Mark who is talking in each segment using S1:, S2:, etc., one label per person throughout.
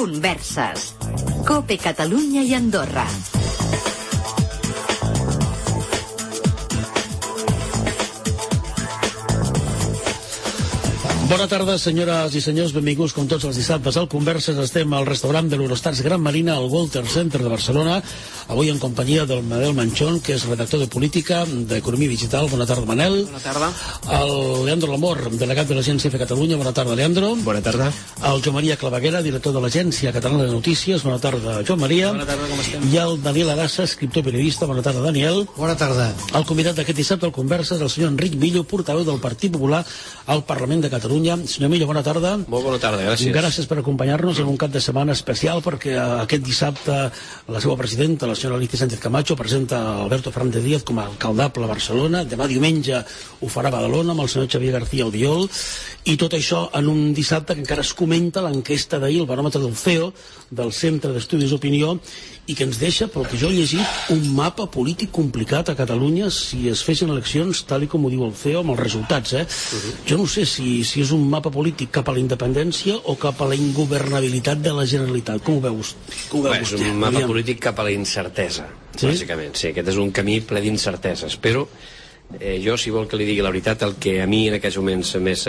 S1: Converses. COPE Catalunya i Andorra.
S2: Bona tarda, senyores i senyors, benvinguts com tots els dissabtes al Converses. Estem al restaurant de l'Eurostars Gran Marina al Walter Center de Barcelona, avui en companyia del Manel Manchón, que és redactor de política d'Economia Digital. Bona tarda, Manel.
S3: Bona tarda.
S2: El Leandro Lamor, delegat de l'Agència EFE Catalunya. Bona tarda, Leandro.
S3: Bona tarda.
S2: El Joan Maria Claveguera, director de l'Agència Catalana de Notícies. Bona tarda, Joan Maria.
S3: Bona tarda, com estem?
S2: I el Daniel Arassa, escriptor periodista. Bona tarda, Daniel.
S4: Bona tarda.
S2: El convidat d'aquest dissabte al Converses, el senyor Enric Millo, portaveu del Partit Popular al Parlament de Catalunya. Senyor Millo, bona tarda.
S3: Molt bona tarda, gràcies.
S2: Gràcies per acompanyar-nos en un cap de setmana especial, perquè aquest dissabte la seva presidenta, la senyora Alicia Sánchez Camacho, presenta Alberto Fernández Díaz com a alcaldable a Barcelona. Demà diumenge ho farà a Badalona amb el senyor Xavier García Albiol, i tot això en un dissabte que encara es comenta l'enquesta d'ahir, el baròmetre del CEO, del Centre d'Estudis d'Opinió, i que ens deixa, pel que jo he llegit, un mapa polític complicat a Catalunya si es fessin eleccions tal com ho diu el CEO amb els resultats, Jo no sé si és un mapa polític cap a la independència o cap a la ingovernabilitat de la Generalitat. Com ho veu vostè?
S3: És un mapa polític cap a la incertesa, bàsicament. Sí, aquest és un camí ple d'incerteses, però jo, si vol que li digui la veritat, el que a mi en aquests moments més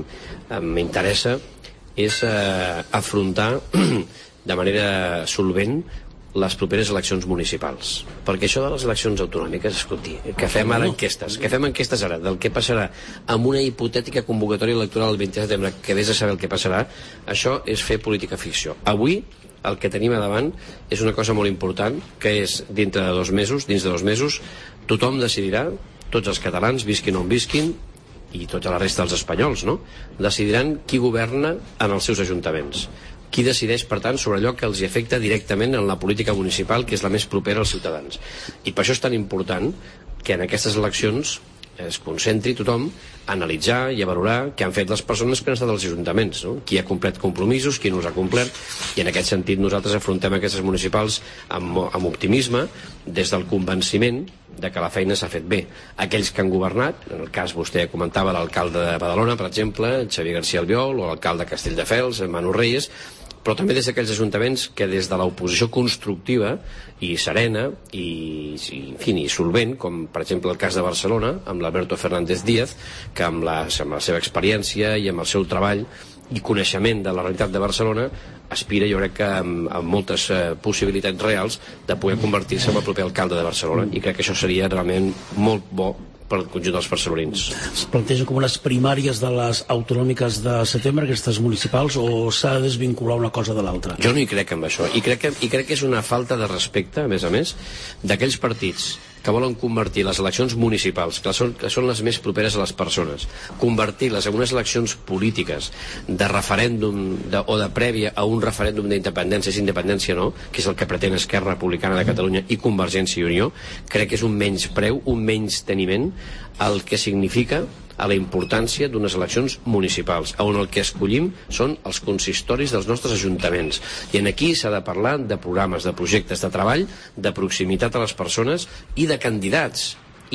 S3: m'interessa és afrontar de manera solvent les properes eleccions municipals, perquè això de les eleccions autonòmiques, escolti, que fem ara enquestes ara del que passarà amb una hipotètica convocatòria electoral el 20 de setembre, que vés a saber el que passarà, això és fer política ficció. Avui el que tenim a davant és una cosa molt important, que és dins de 2 mesos tothom decidirà, tots els catalans, visquin on visquin, i tota la resta dels espanyols, no? Decidiran qui governa en els seus ajuntaments, qui decideix, per tant, sobre allò que els afecta directament en la política municipal, que és la més propera als ciutadans. I per això és tan important que en aquestes eleccions es concentri tothom a analitzar i a valorar què han fet les persones que han estat als ajuntaments, no? Qui ha complert compromisos, qui no els ha complert, i en aquest sentit nosaltres afrontem aquestes municipals amb optimisme, des del convenciment de que la feina s'ha fet bé. Aquells que han governat, en el cas vostè comentava l'alcalde de Badalona, per exemple, Xavier García Albiol, o l'alcalde de Castelldefels, Manu Reyes, però també des d'aquells ajuntaments que des de l'oposició constructiva i serena i solvent, com per exemple el cas de Barcelona amb l'Alberto Fernández Díaz, que amb la seva experiència i amb el seu treball i coneixement de la realitat de Barcelona aspira, jo crec que amb moltes possibilitats reals de poder convertir-se en el proper alcalde de Barcelona, i crec que això seria realment molt bo per al conjunt dels barcelonins.
S2: Es plantegen com unes primàries de les autonòmiques de setembre, aquestes municipals, o s'ha de desvincular una cosa de l'altra?
S3: Jo no hi crec en això, i crec que és una falta de respecte, a més, d'aquells partits que volen convertir les eleccions municipals, que són les més properes a les persones, convertir-les en unes eleccions polítiques de referèndum o de prèvia a un referèndum d'independència, és independència no, que és el que pretén Esquerra Republicana de Catalunya i Convergència i Unió. Crec que és un menyspreu, un menysteniment el que significa a la importància d'unes eleccions municipals, on el que escollim són els consistoris dels nostres ajuntaments. I aquí s'ha de parlar de programes, de projectes de treball, de proximitat a les persones i de candidats.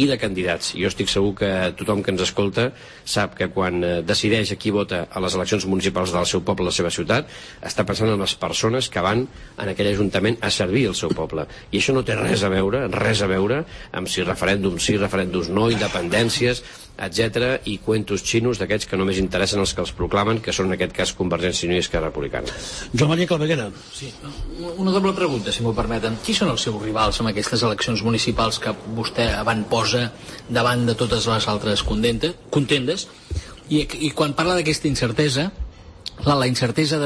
S3: Jo estic segur que tothom que ens escolta sap que quan decideix a qui vota a les eleccions municipals del seu poble, la seva ciutat, està pensant en les persones que van en aquell ajuntament a servir el seu poble. I això no té res a veure amb si referèndums no, independències, etc. i cuentos xinos d'aquests que només interessen els que els proclamen, que són en aquest cas Convergència i Unió i Esquerra Republicana.
S2: Joan Maria Claveguera.
S5: Sí, una doble pregunta, si m'ho permeten. Qui són els seus rivals en aquestes eleccions municipals que vostè avantposa davant de totes les altres contendes? I quan parla d'aquesta incertesa, la incertesa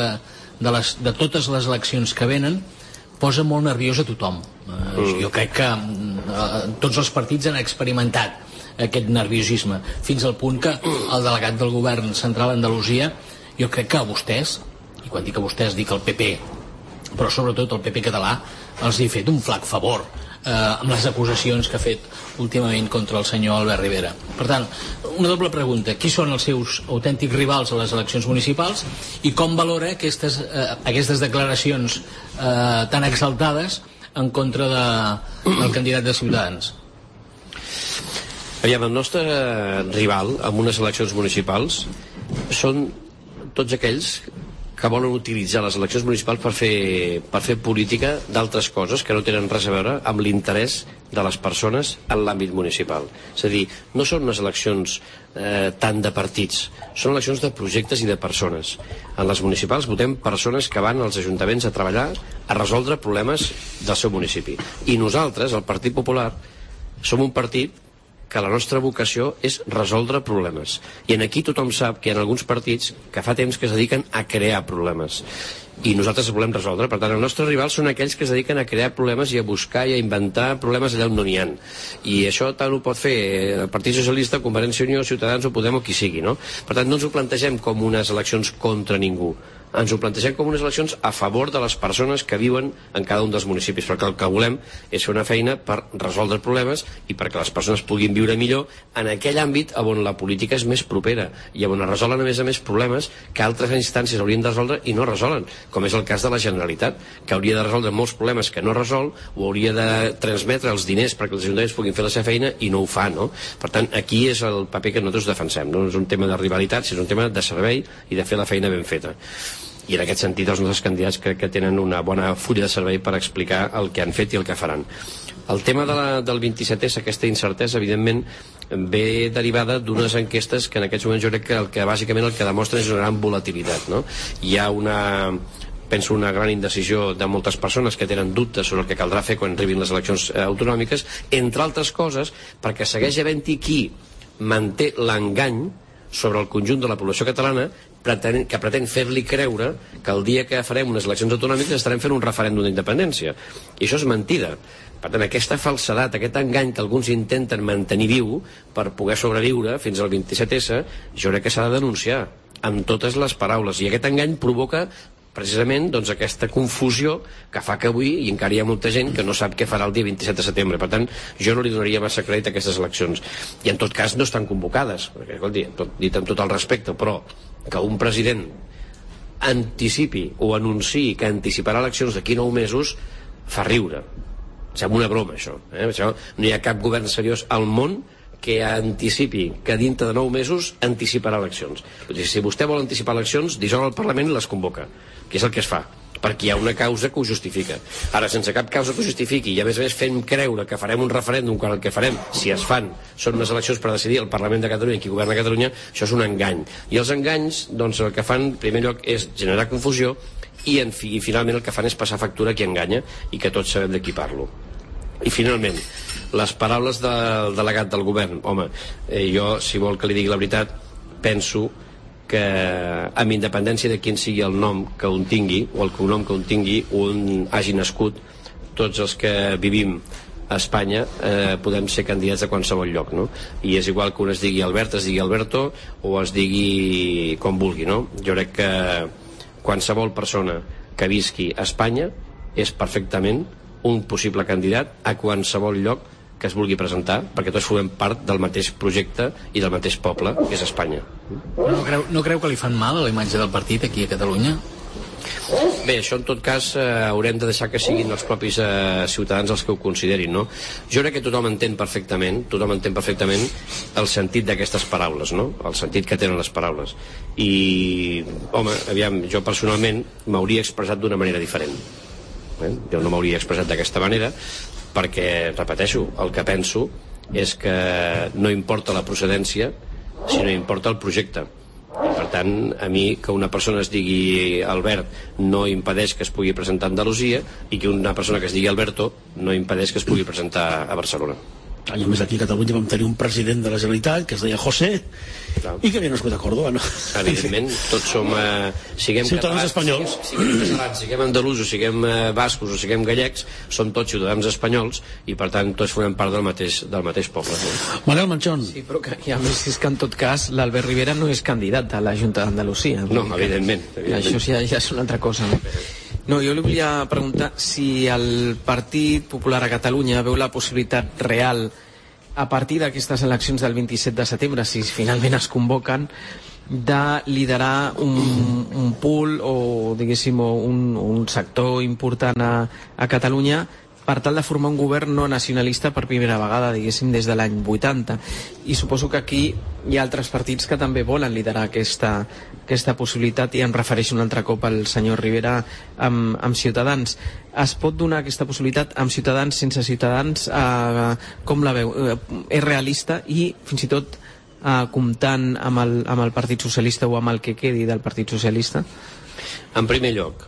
S5: de totes les eleccions que venen posa molt nerviós a tothom. Jo crec que tots els partits han experimentat aquest nerviosisme, fins al punt que el delegat del govern central a Andalusia, jo crec que a vostès, i quan dic a vostès dic al PP, però sobretot el PP català, els he fet un flac favor amb les acusacions que ha fet últimament contra el senyor Albert Rivera. Per tant, una doble pregunta: qui són els seus autèntics rivals a les eleccions municipals i com valora aquestes declaracions tan exaltades en contra del candidat de Ciutadans?
S3: Aviam, el nostre rival en unes eleccions municipals són tots aquells que volen utilitzar les eleccions municipals per fer política d'altres coses que no tenen res a veure amb l'interès de les persones en l'àmbit municipal. És a dir, no són unes eleccions tant de partits, són eleccions de projectes i de persones. En les municipals votem persones que van als ajuntaments a treballar, a resoldre problemes del seu municipi. I nosaltres, el Partit Popular, som un partit que la nostra vocació és resoldre problemes. I aquí tothom sap que hi ha alguns partits que fa temps que es dediquen a crear problemes. I nosaltres els volem resoldre. Per tant, els nostres rivals són aquells que es dediquen a crear problemes i a buscar i a inventar problemes allà on no n'hi ha. I això tant ho pot fer el Partit Socialista, Convergència i Unió, Ciutadans o Podem o qui sigui, no? Per tant, no ens ho plantegem com unes eleccions contra ningú. Ens ho plantegem com unes eleccions a favor de les persones que viuen en cada un dels municipis, perquè el que volem és fer una feina per resoldre problemes i perquè les persones puguin viure millor en aquell àmbit on la política és més propera i on es resolen a més problemes que altres instàncies haurien de resoldre i no resolen, com és el cas de la Generalitat, que hauria de resoldre molts problemes que no resol o hauria de transmetre els diners perquè els ajuntaments puguin fer la seva feina i no ho fa, no? Per tant, aquí és el paper que nosaltres defensem, no és un tema de rivalitat, sinó un tema de servei i de fer la feina ben feta. I en aquest sentit els nostres candidats crec que tenen una bona fulla de servei per explicar el que han fet i el que faran. El tema del 27S, aquesta incertesa, evidentment, ve derivada d'unes enquestes que en aquests moments jo crec que bàsicament el que demostren és una gran volatilitat, no? Hi ha una gran indecisió de moltes persones que tenen dubtes sobre el que caldrà fer quan arribin les eleccions autonòmiques, entre altres coses perquè segueix havent-hi qui manté l'engany sobre el conjunt de la població catalana que pretén fer-li creure que el dia que farem unes eleccions autonòmiques estarem fent un referèndum d'independència. I això és mentida. Per tant, aquesta falsedat, aquest engany que alguns intenten mantenir viu per poder sobreviure fins al 27S, jo crec que s'ha de denunciar amb totes les paraules. I aquest engany provoca precisament aquesta confusió que fa que avui i encara hi ha molta gent que no sap què farà el dia 27 de setembre. Per tant, jo no li donaria massa crèdit a aquestes eleccions. I en tot cas no estan convocades, perquè, escolti, dit amb tot el respecte, però que un president anticipi o anunciï que anticiparà eleccions d'aquí 9 mesos fa riure. Sembla una broma, això. Això no hi ha cap govern seriós al món que anticipi que dintre de 9 mesos anticiparà eleccions. Si vostè vol anticipar eleccions, dissol el Parlament i les convoca, que és el que es fa, perquè hi ha una causa que ho justifica. Ara, sense cap causa que ho justifiqui i a més fem creure que farem un referèndum quan el que farem, si es fan, són unes eleccions per decidir el Parlament de Catalunya i qui governa Catalunya, això és un engany. I els enganys, doncs, el que fan, en primer lloc, és generar confusió i finalment el que fan és passar factura a qui enganya i que tots sabem de qui parlo. I finalment, les paraules del delegat del govern. Home, jo, si vol que li digui la veritat, penso que amb independència de quin sigui el nom que un tingui o el cognom que un tingui o un hagi nascut, tots els que vivim a Espanya podem ser candidats a qualsevol lloc, no? I és igual que un es digui Albert, es digui Alberto o es digui com vulgui, no? Jo crec que qualsevol persona que visqui a Espanya és perfectament un possible candidat a qualsevol lloc que es vulgui presentar, perquè tots formem part del mateix projecte i del mateix poble, que és Espanya.
S5: No creu que li fan mal a la imatge del partit aquí a Catalunya?
S3: Bé, això en tot cas haurem de deixar que siguin els propis ciutadans els que ho considerin, no? Jo crec que tothom entén perfectament el sentit d'aquestes paraules, no? El sentit que tenen les paraules. I, home, aviam, jo personalment m'hauria expressat d'una manera diferent. Jo no m'hauria expressat d'aquesta manera perquè, repeteixo, el que penso és que no importa la procedència, sinó importa el projecte. Per tant, a mi que una persona es digui Albert no impedeix que es pugui presentar a Andalusia i que una persona que es digui Alberto no impedeix que es pugui presentar a Barcelona.
S2: I a més aquí a Catalunya vam tenir un president de la Generalitat que es deia José i que havia nascut a Córdoba, no?
S3: Evidentment, tots som siguem
S2: ciutadans espanyols,
S3: siguem catalans, siguem andalusos, siguem bascos o siguem gallecs, som tots ciutadans espanyols i per tant tots formem part del mateix poble, no?
S2: Manel Manchón.
S4: Sí, però que, i a més és que en tot cas l'Albert Rivera no és candidat a la Junta d'Andalusia.
S3: No, evidentment.
S4: Això ja és una altra cosa, no? No, jo li volia preguntar si el Partit Popular a Catalunya veu la possibilitat real a partir d'aquestes eleccions del 27 de setembre, si finalment es convoquen, de liderar un pool o, diguéssim, un sector important a Catalunya per tal de formar un govern no nacionalista per primera vegada, diguéssim, des de l'any 80. I suposo que aquí hi ha altres partits que també volen liderar aquesta possibilitat, i em refereixo un altre cop al senyor Rivera amb Ciutadans. Es pot donar aquesta possibilitat amb Ciutadans, sense Ciutadans? Com la veu? És realista? I fins i tot comptant amb el Partit Socialista o amb el que quedi del Partit Socialista?
S3: En primer lloc,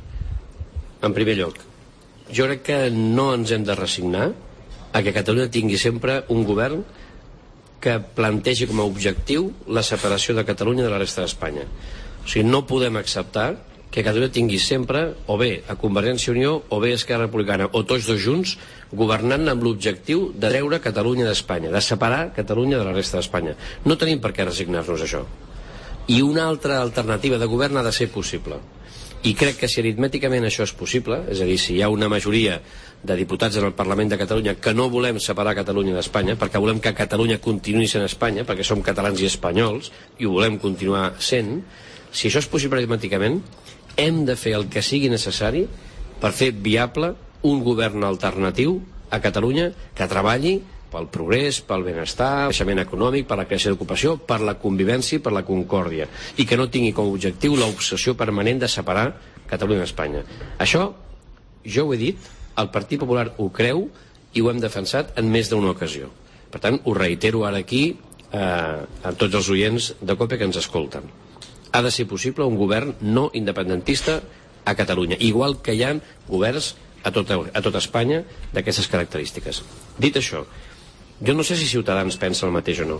S3: jo crec que no ens hem de resignar a que Catalunya tingui sempre un govern que plantegi com a objectiu la separació de Catalunya de la resta d'Espanya. O sigui, no podem acceptar que Catalunya tingui sempre o bé a Convergència i Unió o bé a Esquerra Republicana o tots dos junts governant amb l'objectiu de treure Catalunya d'Espanya, de separar Catalunya de la resta d'Espanya. No tenim per què resignar-nos a això. I una altra alternativa de govern ha de ser possible. I crec que si aritmèticament això és possible, és a dir, si hi ha una majoria de diputats en el Parlament de Catalunya que no volem separar Catalunya d'Espanya, perquè volem que Catalunya continuï sent Espanya, perquè som catalans i espanyols i ho volem continuar sent, si això és possible aritmèticament, hem de fer el que sigui necessari per fer viable un govern alternatiu a Catalunya que treballi pel progrés, pel benestar, pel creixement econòmic, per la creació d'ocupació, per la convivència i per la concòrdia, i que no tingui com a objectiu l'obsessió permanent de separar Catalunya d'Espanya. Això, jo ho he dit, el Partit Popular ho creu i ho hem defensat en més d'una ocasió. Per tant, ho reitero ara aquí a tots els oients de COPE que ens escolten. Ha de ser possible un govern no independentista a Catalunya, igual que hi ha governs a tota Espanya d'aquestes característiques. Dit això, jo no sé si Ciutadans pensa el mateix o no.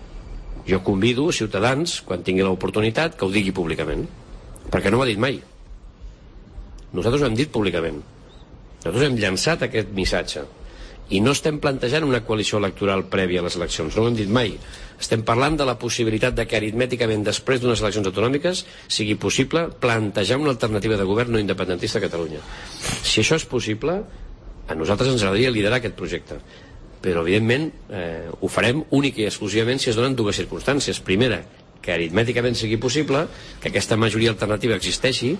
S3: Jo convido Ciutadans, quan tingui l'oportunitat, que ho digui públicament, perquè no ho ha dit mai. Nosaltres ho hem dit públicament. Nosaltres hem llançat aquest missatge i no estem plantejant una coalició electoral prèvia a les eleccions, no ho hem dit mai. Estem parlant de la possibilitat de que aritmèticament després d'unes eleccions autonòmiques sigui possible plantejar una alternativa de govern no independentista a Catalunya. Si això és possible, a nosaltres ens agradaria liderar aquest projecte, però evidentment ho farem únic i exclusivament si es donen dues circumstàncies. Primera, que aritmèticament sigui possible, que aquesta majoria alternativa existeixi,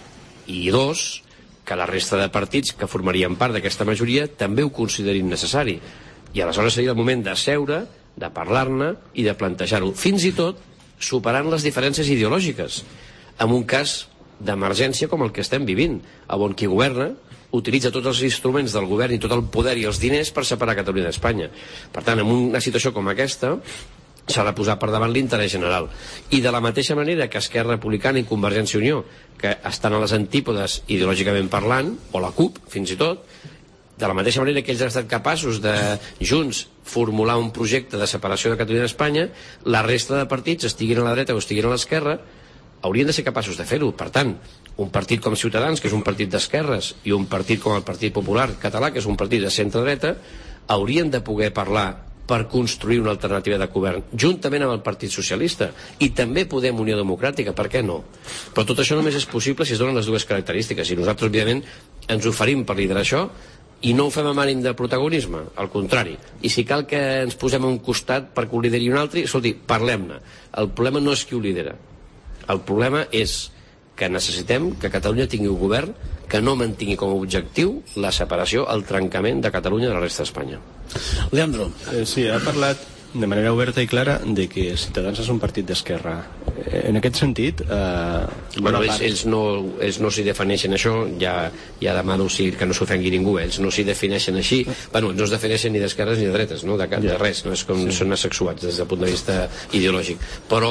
S3: i dos, que la resta de partits que formarien part d'aquesta majoria també ho considerin necessari, i aleshores seria el moment de seure, de parlar-ne i de plantejar-ho, fins i tot superant les diferències ideològiques, en un cas d'emergència com el que estem vivint, on qui governa utilitza tots els instruments del govern i tot el poder i els diners per separar Catalunya d'Espanya. Per tant, en una situació com aquesta s'ha de posar per davant l'interès general. I de la mateixa manera que Esquerra Republicana i Convergència i Unió, que estan a les antípodes ideològicament parlant, o la CUP fins i tot, de la mateixa manera que ells han estat capaços de, junts, formular un projecte de separació de Catalunya d'Espanya, la resta de partits, estiguin a la dreta o estiguin a l'esquerra, haurien de ser capaços de fer-ho. Per tant, un partit com Ciutadans, que és un partit d'esquerres, i un partit com el Partit Popular Català, que és un partit de centre-dreta, haurien de poder parlar per construir una alternativa de govern, juntament amb el Partit Socialista, i també Podem Unió Democràtica, per què no? Però tot això només és possible si es donen les dues característiques, i nosaltres, òbviament, ens oferim per liderar això, i no ho fem amb ànim de protagonisme, al contrari. I si cal que ens posem a un costat per que ho lideri un altre, escolti, parlem-ne. El problema no és qui ho lidera. El problema és que necessitem que Catalunya tingui un govern que no mantingui com a objectiu la separació, el trencament de Catalunya de la resta d'Espanya.
S2: Leandro.
S6: Sí, ha parlat de manera oberta i clara de que Ciutadans és un partit d'esquerra. En aquest sentit...
S3: Bueno, ells no s'hi defineixen això, ja demano que no s'ofengui ningú, ells no s'hi defineixen així, bueno, no es defineixen ni d'esquerres ni de dretes, no? de res, no? És com són asexuats des del punt de vista ideològic. Però,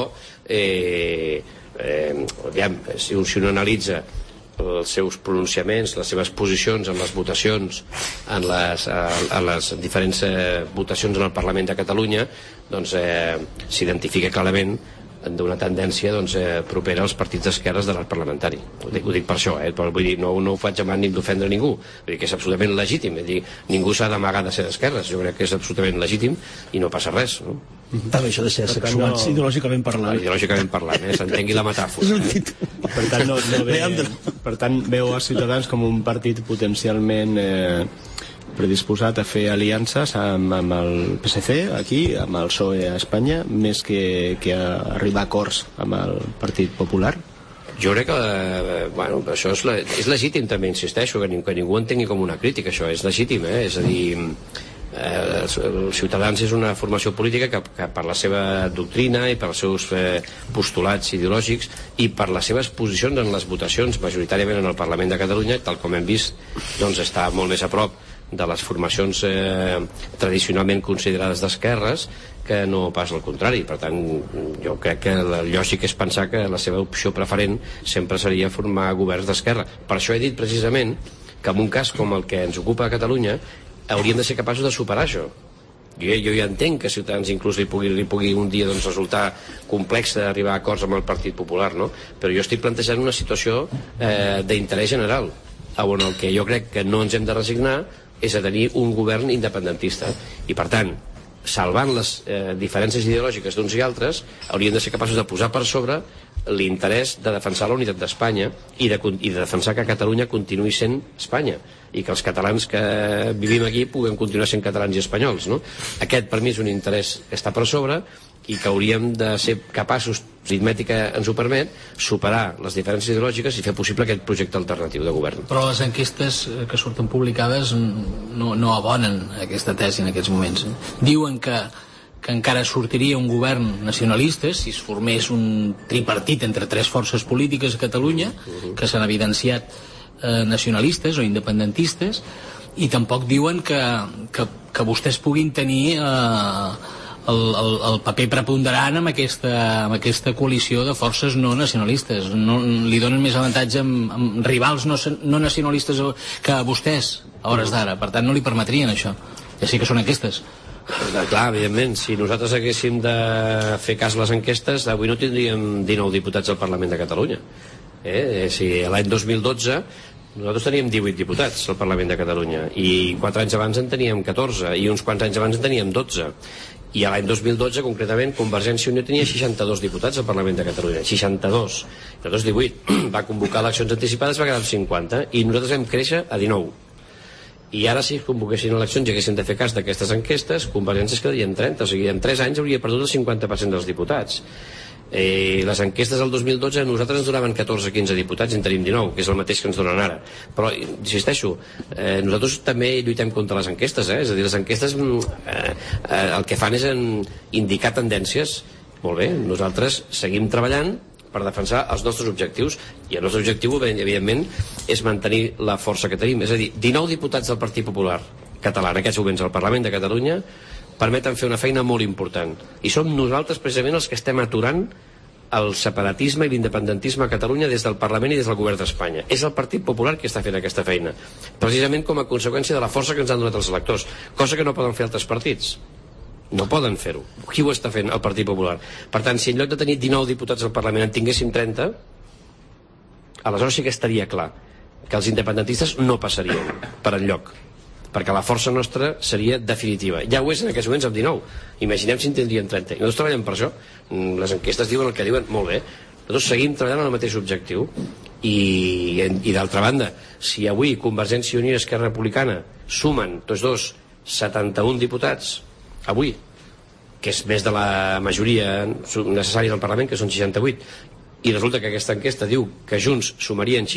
S3: si un analitza els seus pronunciaments, les seves posicions en les votacions, en les diferents votacions en el Parlament de Catalunya, doncs s'identifica clarament d'una tendència propera als partits d'esquerres de l'arc parlamentari. Ho dic per això, però vull dir, no ho faig amb ànim d'ofendre ningú, vull dir que és absolutament legítim, vull dir, ningú s'ha d'amagar de ser d'esquerres, jo crec que és absolutament legítim i no passa res, no?
S2: També això de ser sexuats, ideològicament parlant.
S3: Ideològicament parlant, s'entengui la metàfora.
S6: Per tant, veu a Ciutadans com un partit potencialment predisposat a fer aliances amb el PSC aquí, amb el PSOE a Espanya, més que a arribar a acords amb el Partit Popular?
S3: Jo crec que això és legítim també, insisteixo, que ningú entengui com una crítica, això és legítim, és a dir, els Ciutadans és una formació política que per la seva doctrina i per els seus postulats ideològics i per les seves posicions en les votacions majoritàriament en el Parlament de Catalunya, tal com hem vist, doncs està molt més a prop de les formacions tradicionalment considerades d'esquerres que no pas al contrari. Per tant, jo crec que la lògica és pensar que la seva opció preferent sempre seria formar governs d'esquerra. Per això he dit precisament que en un cas com el que ens ocupa a Catalunya hauríem de ser capaços de superar això. Jo ja entenc que Ciutadans inclús li pugui un dia doncs, resultar complex d'arribar a acords amb el Partit Popular, no? Però jo estic plantejant una situació d'interès general, on el que jo crec que no ens hem de resignar és a tenir un govern independentista. I per tant, salvant les diferències ideològiques d'uns i altres, hauríem de ser capaços de posar per sobre l'interès de defensar la unitat d'Espanya i de defensar que Catalunya continuï sent Espanya i que els catalans que vivim aquí puguem continuar sent catalans i espanyols, no? Aquest per mi és un interès que està per sobre i que hauríem de ser capaços, l'aritmètica ens ho permet, superar les diferències ideològiques i fer possible aquest projecte alternatiu de govern.
S5: Però les enquestes que surten publicades no abonen aquesta tesi en aquests moments. Diuen que encara sortiria un govern nacionalista si es formés un tripartit entre tres forces polítiques a Catalunya que s'han evidenciat nacionalistes o independentistes, i tampoc diuen que vostès puguin tenir el paper preponderant amb aquesta coalició de forces no nacionalistes. Li donen més avantatge amb rivals no nacionalistes que a vostès a hores d'ara. Per tant, no li permetrien això. Ja sí que són enquestes.
S3: Clar, evidentment, si nosaltres haguéssim de fer cas a les enquestes, avui no tindríem 19 diputats al Parlament de Catalunya. Si l'any 2012 nosaltres teníem 18 diputats al Parlament de Catalunya i 4 anys abans en teníem 14 i uns quants anys abans en teníem 12, i l'any 2012 concretament Convergència i Unió tenia 62 diputats al Parlament de Catalunya, 62, nosaltres 18. Va convocar eleccions anticipades, va quedar 50 i nosaltres vam créixer a 19. I ara si convoquessin eleccions i haguessin de fer cas d'aquestes enquestes, Convergència es quedaria en 30, o sigui, en 3 anys hauria perdut el 50% dels diputats. Les enquestes del 2012 a nosaltres ens donaven 14-15 diputats i en tenim 19, que és el mateix que ens donen ara. Però, insisteixo, nosaltres també lluitem contra les enquestes, és a dir, les enquestes el que fan és indicar tendències. Molt bé, nosaltres seguim treballant per defensar els nostres objectius, i el nostre objectiu, evidentment, és mantenir la força que tenim. És a dir, 19 diputats del Partit Popular català en aquests moments al Parlament de Catalunya permeten fer una feina molt important. I som nosaltres, precisament, els que estem aturant el separatisme i l'independentisme a Catalunya des del Parlament i des del Govern d'Espanya. És el Partit Popular que està fent aquesta feina, precisament com a conseqüència de la força que ens han donat els electors, cosa que no poden fer altres partits. No poden fer-ho. Qui ho està fent? El Partit Popular. Per tant, si en lloc de tenir 19 diputats al Parlament en tinguéssim 30, aleshores sí que estaria clar que els independentistes no passarien per enlloc, perquè la força nostra seria definitiva. Ja ho és en aquests moments amb 19. Imaginem si en tindríem 30. I nosaltres treballem per això. Les enquestes diuen el que diuen. Molt bé. Nosaltres seguim treballant en el mateix objectiu. I d'altra banda, si avui Convergència i Unió i Esquerra Republicana sumen tots dos 71 diputats avui, que és més de la majoria necessària del Parlament, que són 68, i resulta que aquesta enquesta diu que Junts sumarien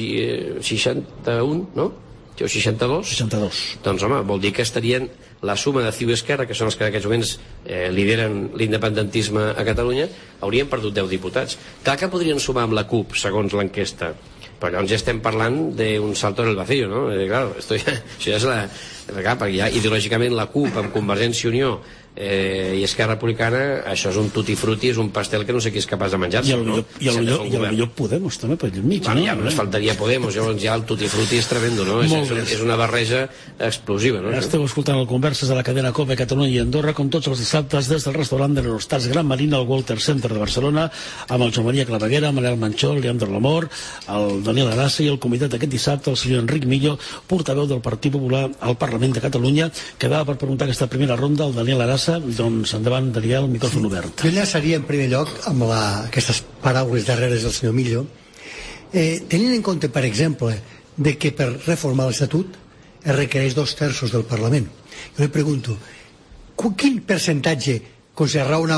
S3: 61, no? O 62? 62. Doncs home, vol dir que estarien la suma de CiU i Esquerra, que són els que en aquests moments lideren l'independentisme a Catalunya, haurien perdut 10 diputats. Clar que podrien sumar amb la CUP, segons l'enquesta, però llavors ja estem parlant d'un salto en el vacío, no? Claro, això ja és la... Clar, perquè ja ideològicament la CUP amb Convergència i Unió i Esquerra Republicana, això és un tutti frutti, és un pastel que no sé qui és capaç de menjar-se, no? I
S2: potser Podemos també per allà enmig, no?
S3: Ja només faltaria Podemos, llavors ja el tutti frutti és tremendo, no? És una barreja explosiva, no?
S2: Esteu escoltant el Converses de la cadena COPE Catalunya i Andorra, com tots els dissabtes des del restaurant de l'Eurostars Gran Marina al Walter Center de Barcelona, amb el Joan Maria Claveguera, Manel Manchol, Leandro Lamor, el Daniel Arassa i el convidat d'aquest dissabte, el senyor Enric Millo, portaveu del Partit Popular al Parlament de Catalunya. Quedava per preguntar aquesta primera ronda al Daniel Arassa. Doncs endavant, Daniel, micròfon obert.
S7: Jo enllaçaria en primer lloc amb aquestes paraules darreres del senyor Millo, tenint en compte, per exemple, de que per reformar l'Estatut es requereix 2/3 del Parlament. Jo li pregunto, quin percentatge considera raonable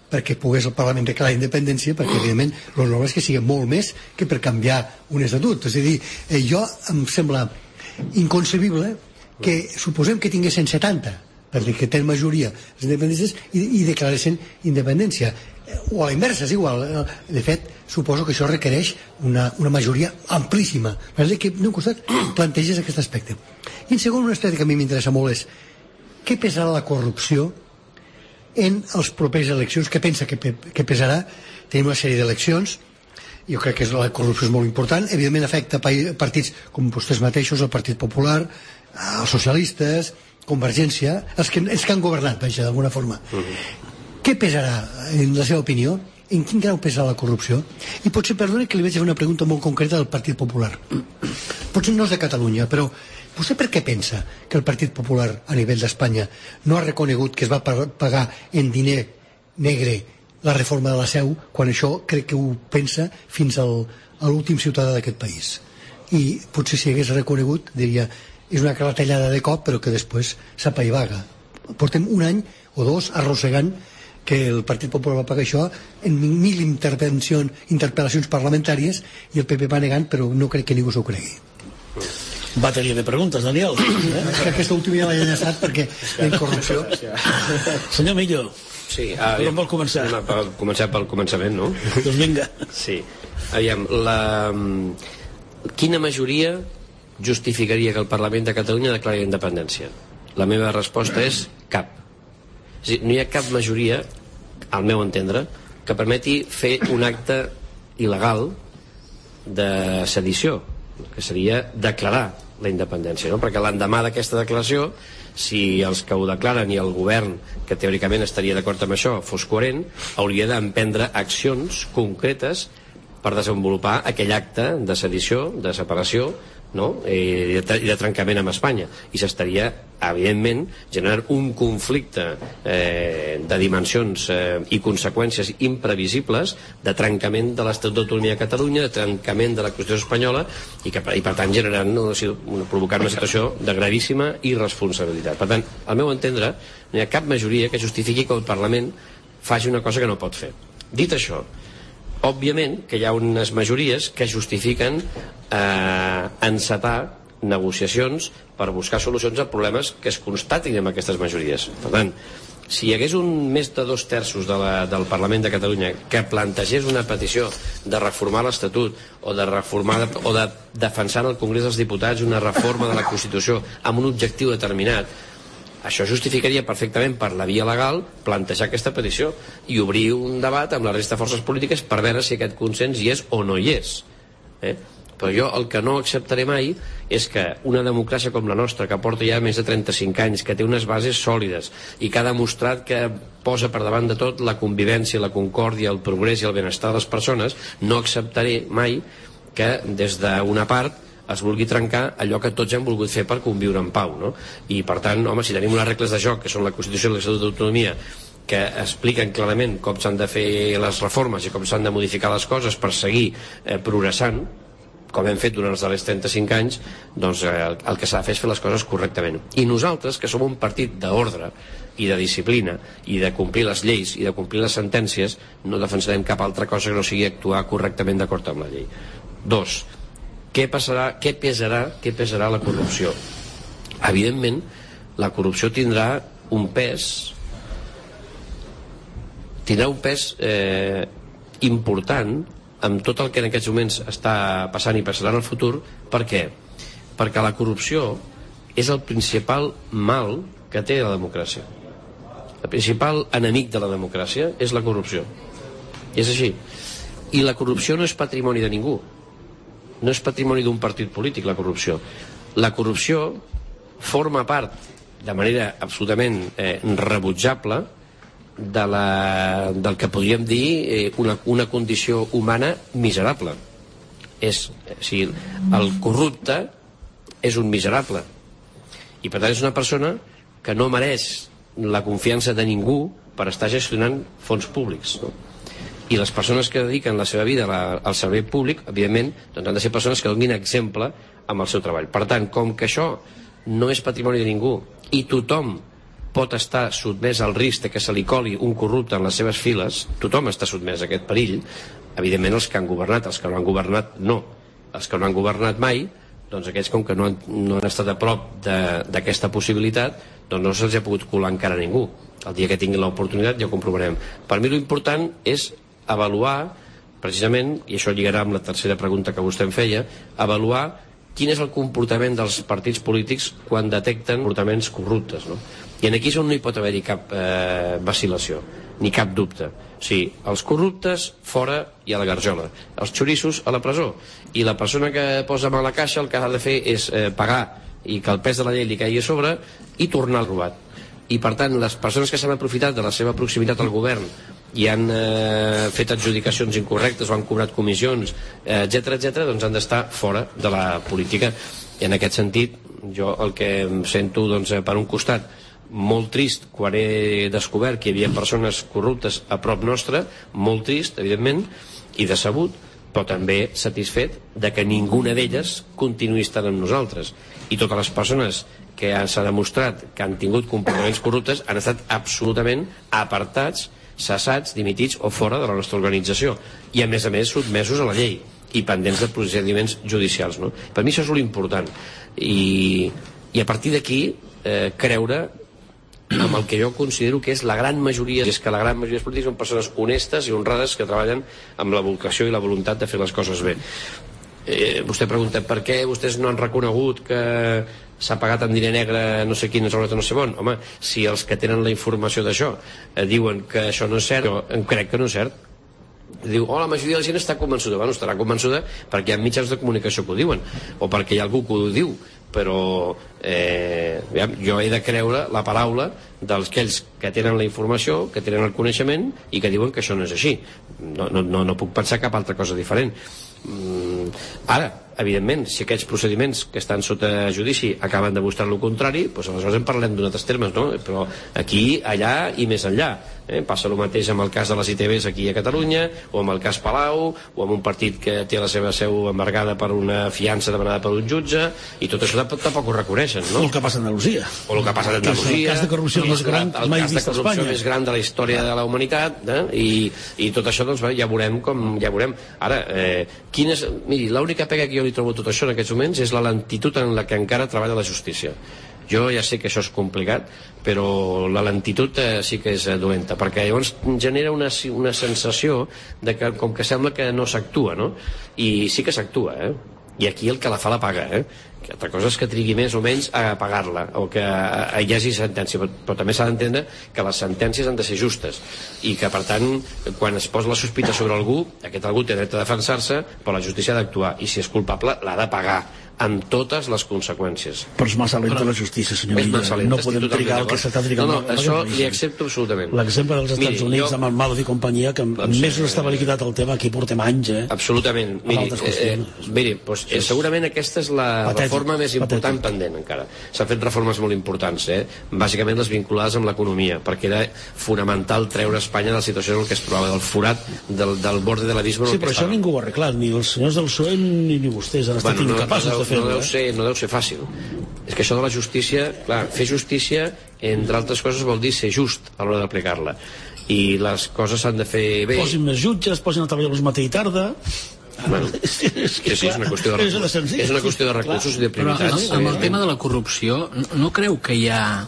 S7: perquè pogués el Parlament declarar independència, perquè evidentment el normal és que sigui molt més que per canviar un estatut. És a dir, jo em sembla inconcebible que suposem que tinguessin 70, per dir que tenen majoria els independentistes, i declaressin independència, o a la inversa, és igual. De fet, suposo que això requereix una majoria amplíssima. És a dir, que d'un costat planteges aquest aspecte. I en segon, un aspecte que a mi m'interessa molt és què pesarà la corrupció en les properes eleccions. Què pensa que pesarà? Tenim una sèrie d'eleccions, jo crec que la corrupció és molt important, evidentment afecta partits com vostès mateixos, el Partit Popular, els socialistes, Convergència, els que han governat, d'alguna forma. Què pesarà, en la seva opinió? En quin grau pesarà la corrupció? I potser, perdoni que li vaig fer una pregunta molt concreta del Partit Popular. Potser no és de Catalunya, però vostè per què pensa que el Partit Popular a nivell d'Espanya no ha reconegut que es va pagar en diner negre la reforma de la Seu, quan això crec que ho pensa fins a l'últim ciutadà d'aquest país? I potser si hagués reconegut diria és una clatellada de cop però que després s'apaivaga. Portem un any o dos arrossegant que el Partit Popular va pagar això en 1.000 interpel·lacions parlamentàries i el PP va negant, però no crec que ningú s'ho cregui.
S2: Bateria de preguntes, Daniel.
S7: És que aquesta última ja l'he llançat perquè hi ha corrupció.
S2: Senyor Millo,
S3: sí,
S2: per on vol començar?
S3: Per començar pel començament, no?
S2: Doncs vinga.
S3: Sí. Aviam, quina majoria justificaria que el Parlament de Catalunya declari la independència? La meva resposta és cap. És a dir, no hi ha cap majoria, al meu entendre, que permeti fer un acte il·legal de sedició, que seria declarar la independència, no? Perquè l'endemà d'aquesta declaració, si els que ho declaren i el govern, que teòricament estaria d'acord amb això, fos coherent, hauria d'emprendre accions concretes per desenvolupar aquell acte de sedició, de separació, no? I de trencament amb Espanya, i s'estaria evidentment generant un conflicte de dimensions i conseqüències imprevisibles de trencament de l'Estatut d'Autonomia de Catalunya, de trencament de la Constitució espanyola i per tant generant, provocant una situació de gravíssima irresponsabilitat. Per tant, al meu entendre, no hi ha cap majoria que justifiqui que el Parlament faci una cosa que no pot fer. Dit això, òbviament que hi ha unes majories que justifiquen encetar negociacions per buscar solucions a problemes que es constatin amb aquestes majories. Per tant, si hi hagués més de 2/3 del Parlament de Catalunya que plantegés una petició de reformar l'Estatut o de defensar al Congrés dels Diputats una reforma de la Constitució amb un objectiu determinat, això justificaria perfectament per la via legal plantejar aquesta petició i obrir un debat amb la resta de forces polítiques per veure si aquest consens hi és o no hi és. Però jo el que no acceptaré mai és que una democràcia com la nostra, que porta ja més de 35 anys, que té unes bases sòlides i que ha demostrat que posa per davant de tot la convivència, la concòrdia, el progrés i el benestar de les persones, no acceptaré mai que des d'una part es vulgui trencar allò que tots hem volgut fer per conviure en pau, no? I per tant, home, si tenim unes regles de joc que són la Constitució i l'Estatut d'Autonomia que expliquen clarament com s'han de fer les reformes i com s'han de modificar les coses per seguir progressant, com hem fet durant els darrers 35 anys, doncs el que s'ha de fer és fer les coses correctament. I nosaltres, que som un partit d'ordre i de disciplina i de complir les lleis i de complir les sentències, no defensarem cap altra cosa que no sigui actuar correctament d'acord amb la llei. 2. Què pesarà la corrupció? Evidentment, la corrupció tindrà un pes important amb tot el que en aquests moments està passant i passarà en el futur. Per què? Perquè la corrupció és el principal mal que té la democràcia. El principal enemic de la democràcia és la corrupció. És així. I la corrupció no és patrimoni de ningú. No és patrimoni d'un partit polític, la corrupció. La corrupció forma part, de manera absolutament rebutjable, del que podríem dir una condició humana miserable. El corrupte és un miserable. I per tant és una persona que no mereix la confiança de ningú per estar gestionant fons públics, no? I les persones que dediquen la seva vida al servei públic, evidentment, doncs han de ser persones que donin exemple amb el seu treball. Per tant, com que això no és patrimoni de ningú i tothom pot estar sotmès al risc que se li coli un corrupte en les seves files, tothom està sotmès a aquest perill, evidentment els que han governat, els que no han governat no, els que no han governat mai, doncs aquells com que no han estat a prop d'aquesta possibilitat, doncs no se'ls ha pogut colar encara a ningú. El dia que tinguin l'oportunitat ja ho comprovarem. Per mi l'important és avaluar, precisament, i això lligarà amb la tercera pregunta que vostè em feia, avaluar quin és el comportament dels partits polítics quan detecten comportaments corruptes, no? I aquí és on no hi pot haver-hi cap vacil·lació, ni cap dubte. O sigui, els corruptes fora i a la garjola, els xorissos a la presó, i la persona que posa mà a la caixa el que ha de fer és pagar i que el pes de la llei li caigui a sobre i tornar al robat. I per tant les persones que s'han aprofitat de la seva proximitat al govern i han fet adjudicacions incorrectes o han cobrat comissions, etc, doncs han d'estar fora de la política. I en aquest sentit jo el que em sento, doncs, per un costat molt trist quan he descobert que hi havia persones corruptes a prop nostre, molt trist, evidentment, i decebut, però també satisfet de que ninguna d'elles continuï estant amb nosaltres. I totes les persones que s'ha demostrat que han tingut comportaments corruptes han estat absolutament apartats, cessats, dimitits o fora de la nostra organització. I a més sotmesos a la llei i pendents de procediments judicials, no? Per mi això és l'important. I a partir d'aquí creure amb el que jo considero que és la gran majoria, és que la gran majoria dels polítics són persones honestes i honrades que treballen amb la vocació i la voluntat de fer les coses bé. Vostè pregunta per què vostès no han reconegut que s'ha pagat en diner negre no sé quines hores de no sé on. Home, si els que tenen la informació d'això diuen que això no és cert, jo crec que no és cert. Diu, la majoria de la gent està convençuda. Bueno, estarà convençuda perquè hi ha mitjans de comunicació que ho diuen o perquè hi ha algú que ho diu, però jo he de creure la paraula d'aquells que tenen la informació, que tenen el coneixement i que diuen que això no és així. No puc pensar cap altra cosa diferent. Ara, evidentment, si aquests procediments que estan sota judici acaben de demostrar el contrari, doncs aleshores en parlem d'un altres termes, no? Però aquí, allà i més enllà. Passa el mateix amb el cas de les ITVs aquí a Catalunya, o amb el cas Palau, o amb un partit que té la seva seu embargada per una fiança demanada per un jutge, i tot això tampoc ho reconeixen, no?
S2: O el que passa a Andalusia.
S3: O el que passa a Andalusia.
S2: El cas de corrupció més gran mai vist a Espanya. El cas de corrupció més gran de la història de la humanitat, i tot això, doncs, ja veurem com ja veurem. Ara, miri, l'única pega que jo li trobo tot això en aquests moments és la lentitud en la que encara treballa la justícia. Jo ja sé que això és complicat, però la lentitud sí que és dolenta, perquè llavors genera una sensació de que com que sembla que no s'actua, no? I sí que s'actua, i aquí el que la fa la paga, que altra cosa és que trigui més o menys a pagar-la o que hi hagi sentència, però també s'ha d'entendre que les sentències han de ser justes i que, per tant, quan es posa la sospita sobre algú, aquest algú té dret a defensar-se, però la justícia ha d'actuar, i si és culpable l'ha de pagar amb totes les conseqüències. Però és massa lenta la justícia, senyor Illa. No podem trigar el que s'està trigant.
S3: No, això li accepto absolutament.
S2: L'exemple dels Estats Units amb el Malov i companyia, que més no estava liquidat el tema, aquí portem anys,
S3: Absolutament. Miri, segurament aquesta és la reforma més important pendent encara. S'han fet reformes molt importants, bàsicament les vinculades amb l'economia, perquè era fonamental treure Espanya de la situació en què es trobava, del forat, del borde de l'abisme.
S2: Sí, però això ningú ho ha arreglat, ni els senyors del PSOE ni vostès han estat incapaços de fer-ho.
S3: No deu ser fàcil. És que això de la justícia, clar, fer justícia, entre altres coses, vol dir ser just a l'hora d'aplicar-la. I les coses s'han de fer bé.
S2: Posin més jutges, posin a treballar matí i tarda.
S3: Bueno, és una qüestió de recursos. És una qüestió de recursos i de prioritats.
S5: Però amb el tema de la corrupció, no creu que hi ha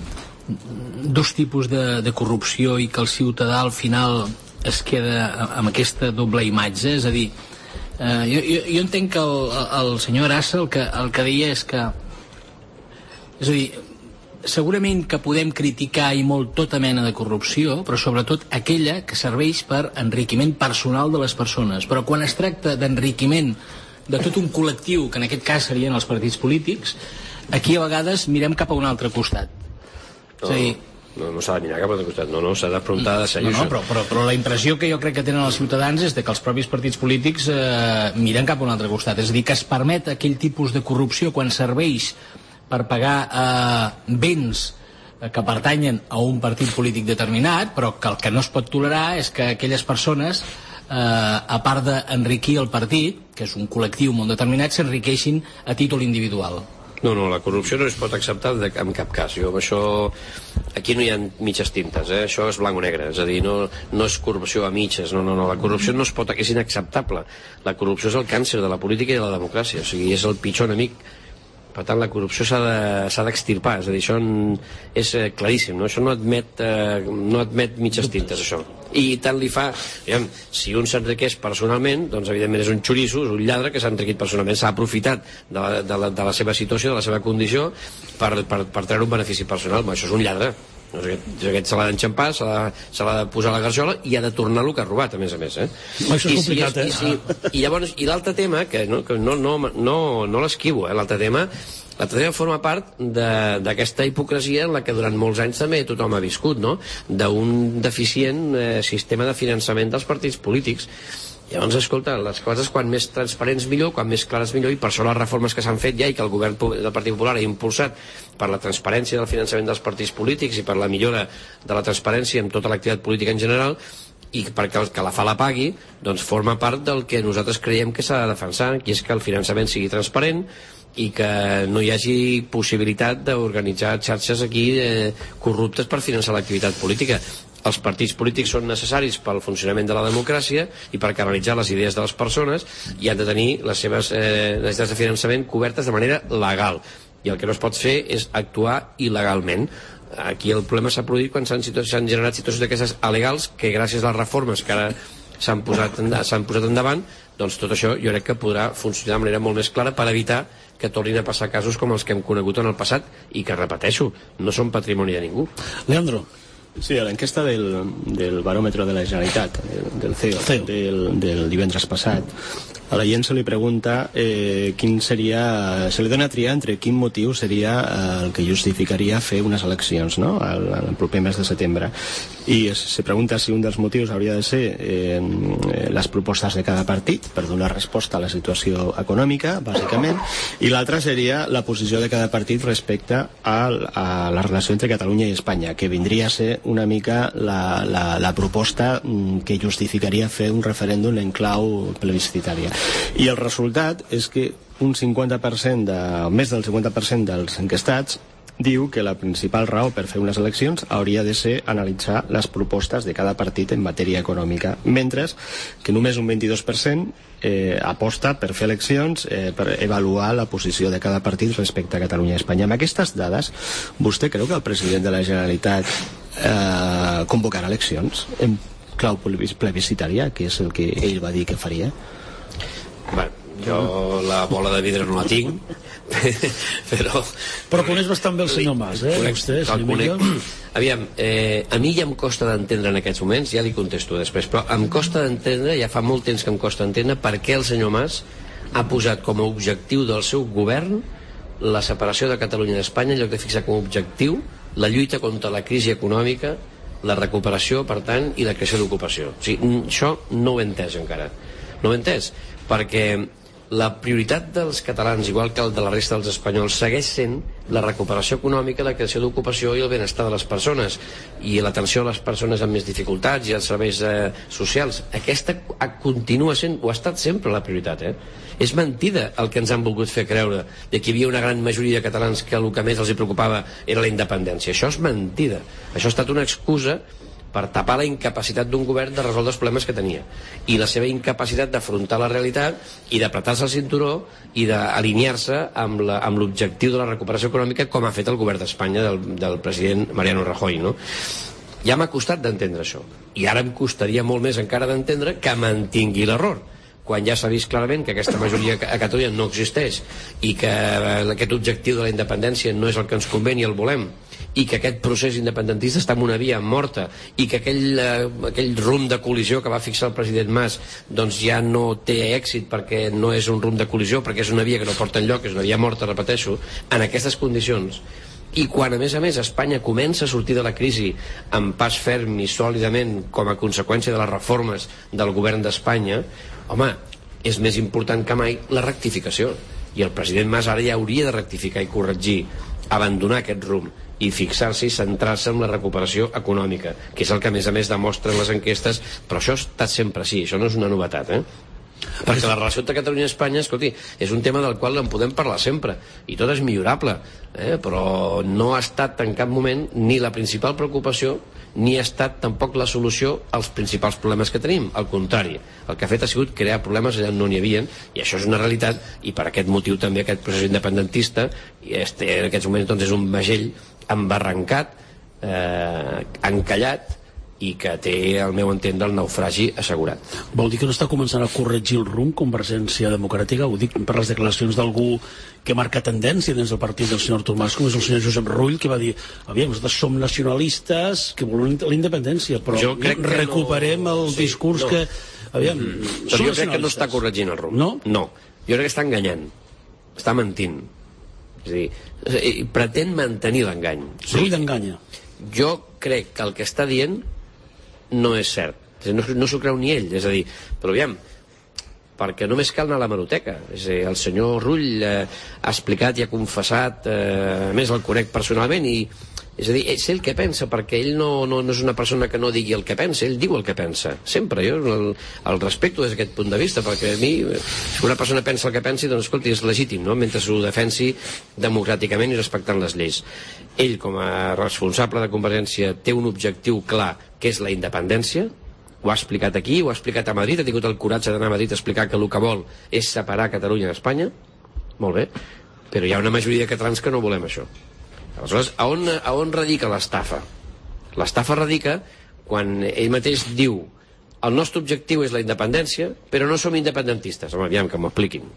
S5: dos tipus de corrupció i que el ciutadà al final es queda amb aquesta doble imatge? És a dir, jo entenc que el senyor Arassa el que deia és que, és a dir, segurament que podem criticar i molt tota mena de corrupció, però sobretot aquella que serveix per enriquiment personal de les persones. Però quan es tracta d'enriquiment de tot un col·lectiu, que en aquest cas serien els partits polítics, aquí a vegades mirem cap a un altre costat. És a dir,
S3: no s'ha de mirar cap a l'altre costat, s'ha d'afrontar de seguir
S5: això. Però la impressió que jo crec que tenen els ciutadans és que els propis partits polítics miren cap a un altre costat, és a dir, que es permet aquell tipus de corrupció quan serveix per pagar béns que pertanyen a un partit polític determinat, però que el que no es pot tolerar és que aquelles persones, a part d'enriquir el partit, que és un col·lectiu molt determinat, s'enriqueixin a títol individual.
S3: No, la corrupció no es pot acceptar en cap cas. Jo, això, aquí no hi ha mitges tintes, això és blanc o negre, és a dir, no és corrupció a mitges, no, la corrupció no es pot, és inacceptable. La corrupció és el càncer de la política i de la democràcia, o sigui, és el pitjor enemic. Per tant, la corrupció s'ha d'extirpar, és a dir, això és claríssim, no? Això no admet mitges tintes, això. I tant li fa, si un s'enriqueix personalment, doncs evidentment és un xoriço, és un lladre que s'ha enriquit personalment, s'ha aprofitat de la seva situació, de la seva condició, per treure un benefici personal. Això és un lladre. Aquest se l'ha d'enxampar, se l'ha de posar a la garjola i ha de tornar el que ha robat, a més.
S2: Això és complicat,
S3: I llavors, l'altre tema, que no l'esquivo, l'altre tema forma part d'aquesta hipocresia en la que durant molts anys també tothom ha viscut, no? D'un deficient sistema de finançament dels partits polítics. Llavors, escolta, les coses quan més transparents millor, quan més clares millor, i per això les reformes que s'han fet ja i que el govern del Partit Popular ha impulsat per la transparència del finançament dels partits polítics i per la millora de la transparència en tota l'activitat política en general, i perquè el que la fa la pagui, doncs forma part del que nosaltres creiem que s'ha de defensar, que és que el finançament sigui transparent i que no hi hagi possibilitat d'organitzar xarxes aquí corruptes per finançar l'activitat política. Els partits polítics són necessaris pel funcionament de la democràcia i per canalitzar les idees de les persones i han de tenir les seves necessitats de finançament cobertes de manera legal. I el que no es pot fer és actuar il·legalment. Aquí el problema s'ha produït quan s'han generat situacions d'aquestes alegals que gràcies a les reformes que ara s'han posat endavant, doncs tot això jo crec que podrà funcionar de manera molt més clara per evitar que tornin a passar casos com els que hem conegut en el passat i que, repeteixo, no són patrimoni de ningú.
S2: Leandro.
S6: Sí, a l'enquesta del baròmetre de la Generalitat, del CEO. Del divendres passat, a la gent se li pregunta se li dona a triar entre quin motiu seria el que justificaria fer unes eleccions, no?, el proper mes de setembre. I se pregunta si un dels motius hauria de ser les propostes de cada partit per donar resposta a la situació econòmica, bàsicament, i l'altra seria la posició de cada partit respecte a la relació entre Catalunya i Espanya, que vindria a ser una mica la proposta que justificaria fer un referèndum en clau plebiscitària. I el resultat és que més del 50% dels enquestats diu que la principal raó per fer unes eleccions hauria de ser analitzar les propostes de cada partit en matèria econòmica, mentre que només un 22% aposta per fer eleccions, per avaluar la posició de cada partit respecte a Catalunya i Espanya. Amb aquestes dades, vostè creu que el president de la Generalitat convocarà eleccions en clau plebiscitària, que és el que ell va dir que faria?
S3: Bé, jo la bola de vidre no la tinc, però
S2: coneix bastant bé el senyor Mas, vostè, senyor Miquel?
S3: Aviam, a mi ja em costa d'entendre en aquests moments, ja li contesto després, però em costa d'entendre, ja fa molt temps que em costa d'entendre per què el senyor Mas ha posat com a objectiu del seu govern la separació de Catalunya d'Espanya en lloc de fixar com a objectiu la lluita contra la crisi econòmica, la recuperació, per tant, i la creació d'ocupació. O sigui, això no ho he entès encara. No ho he entès, perquè la prioritat dels catalans, igual que el de la resta dels espanyols, segueix sent la recuperació econòmica, la creació d'ocupació i el benestar de les persones, i l'atenció a les persones amb més dificultats i els serveis socials. Aquesta continua sent, o ha estat sempre, la prioritat. És mentida el que ens han volgut fer creure, de que hi havia una gran majoria de catalans que el que més els preocupava era la independència. Això és mentida. Això ha estat una excusa per tapar la incapacitat d'un govern de resoldre els problemes que tenia i la seva incapacitat d'afrontar la realitat i d'apretar-se el cinturó i d'alinear-se amb l'objectiu de la recuperació econòmica, com ha fet el govern d'Espanya del president Mariano Rajoy, no? Ja m'ha costat d'entendre això, i ara em costaria molt més encara d'entendre que mantingui l'error, quan ja s'ha vist clarament que aquesta majoria a Catalunya no existeix i que aquest objectiu de la independència no és el que ens convé ni el volem, i que aquest procés independentista està en una via morta i que aquell rumb de col·lisió que va fixar el president Mas doncs ja no té èxit perquè no és un rumb de col·lisió, perquè és una via que no porta enlloc, és una via morta, repeteixo, en aquestes condicions. I quan a més Espanya comença a sortir de la crisi amb pas ferm i sòlidament com a conseqüència de les reformes del govern d'Espanya, home, és més important que mai la rectificació, i el president Mas ara ja hauria de rectificar i corregir, abandonar aquest rumb i fixar-se i centrar-se en la recuperació econòmica, que és el que a més demostren les enquestes, però això ha estat sempre així, això no és una novetat, Perquè la relació entre Catalunya i Espanya, escolti, és un tema del qual en podem parlar sempre, i tot és millorable, però no ha estat en cap moment ni la principal preocupació ni ha estat tampoc la solució als principals problemes que tenim. Al contrari, el que ha fet ha sigut crear problemes allà on no n'hi havia, i això és una realitat, i per aquest motiu també aquest procés independentista en aquests moments doncs, és un vaixell embarrancat, encallat, i que té, al meu entendre, el naufragi assegurat.
S2: Vol dir que no està començant a corregir el rumb Convergència Democràtica? Ho dic per les declaracions d'algú que marca tendència dins del partit del senyor Artur Mas, com és el senyor Josep Rull, que va dir, aviam, nosaltres som nacionalistes que volem la independència, però recuperem el discurs que... Aviam,
S3: però jo crec que no està corregint el rumb.
S2: No?
S3: No. Jo crec que està enganyant. Està mentint. És a dir, pretén mantenir l'engany.
S2: Rull enganya.
S3: Jo crec que el que està dient no és cert, no s'ho creu ni ell, és a dir, però aviam, perquè només cal anar a l'hemeroteca, és a dir, el senyor Rull ha explicat i ha confessat, a més el conec personalment, i és a dir, sé el que pensa, perquè ell no és una persona que no digui el que pensa, ell diu el que pensa, sempre, jo el respecto des d'aquest punt de vista, perquè a mi, si una persona pensa el que pensi, doncs escolti, és legítim, no?, mentre s'ho defensi democràticament i respectant les lleis. Ell, com a responsable de Convergència, té un objectiu clar, que és la independència, ho ha explicat aquí, ho ha explicat a Madrid, ha tingut el coratge d'anar a Madrid a explicar que el que vol és separar Catalunya d'Espanya, molt bé, però hi ha una majoria de catalans que no volem això. Aleshores, a on radica l'estafa? L'estafa radica quan ell mateix diu el nostre objectiu és la independència, però no som independentistes. Home, aviam, que m'ho expliquin.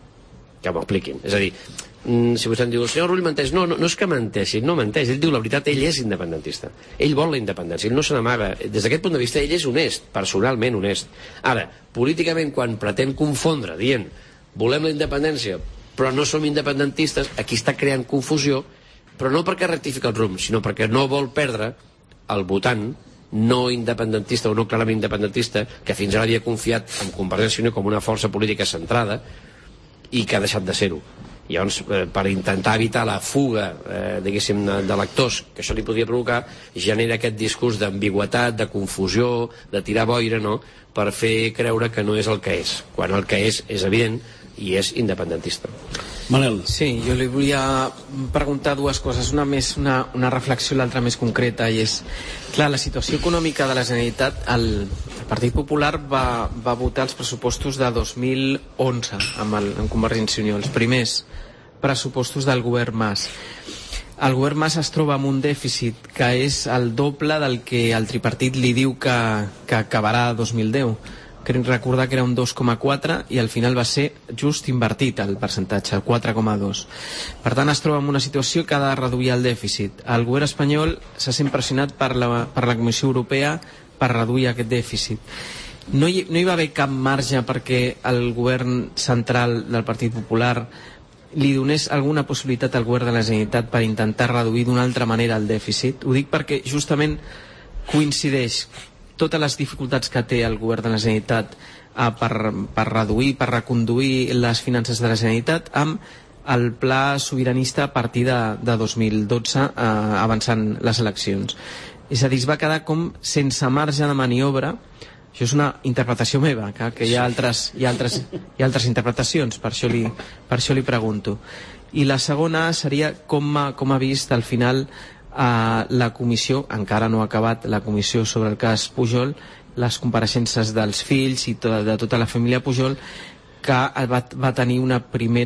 S3: És a dir, si vostè em diu, el senyor Rull menteix, no és que menteixi, no menteix, ell diu la veritat, ell és independentista, ell vol la independència, ell no se n'amaga, des d'aquest punt de vista ell és honest, personalment honest. Ara, políticament, quan pretén confondre dient, volem la independència però no som independentistes, aquí està creant confusió, però no perquè rectifica el rumb, sinó perquè no vol perdre el votant no independentista o no clarament independentista, que fins ara havia confiat en Convergència i Unió com una força política centrada i que ha deixat de ser-ho. I llavors, per intentar evitar la fuga, diguéssim, d'electors que això li podria provocar, genera aquest discurs d'ambigüitat, de confusió, de tirar boira, no?, per fer creure que no és el que és, quan el que és evident i és independentista.
S2: Manel.
S4: Sí, jo li volia preguntar dues coses, una més una reflexió i l'altra més concreta, i és, clar, la situació econòmica de la Generalitat, el Partit Popular va votar els pressupostos de 2011 amb Convergència i Unió, els primers pressupostos del govern Mas. El govern Mas es troba amb un dèficit que és el doble del que el tripartit li diu que acabarà a 2010. Crec recordar que era un 2,4 i al final va ser just invertit el percentatge, el 4,2. Per tant, es troba en una situació que ha de reduir el dèficit. El govern espanyol s'ha sent pressionat per la Comissió Europea per reduir aquest dèficit. No hi va haver cap marge perquè el govern central del Partit Popular li donés alguna possibilitat al govern de la Generalitat per intentar reduir d'una altra manera el dèficit? Ho dic perquè justament coincideix totes les dificultats que té el govern de la Generalitat per reduir, per reconduir les finances de la Generalitat amb el pla sobiranista a partir de 2012 avançant les eleccions. És a dir, es va quedar com sense marge de maniobra. Això és una interpretació meva, que hi ha altres interpretacions, per això li pregunto. I la segona seria com ha vist al final la comissió, encara no ha acabat la comissió sobre el cas Pujol, les compareixences dels fills i de tota la família Pujol, que va tenir una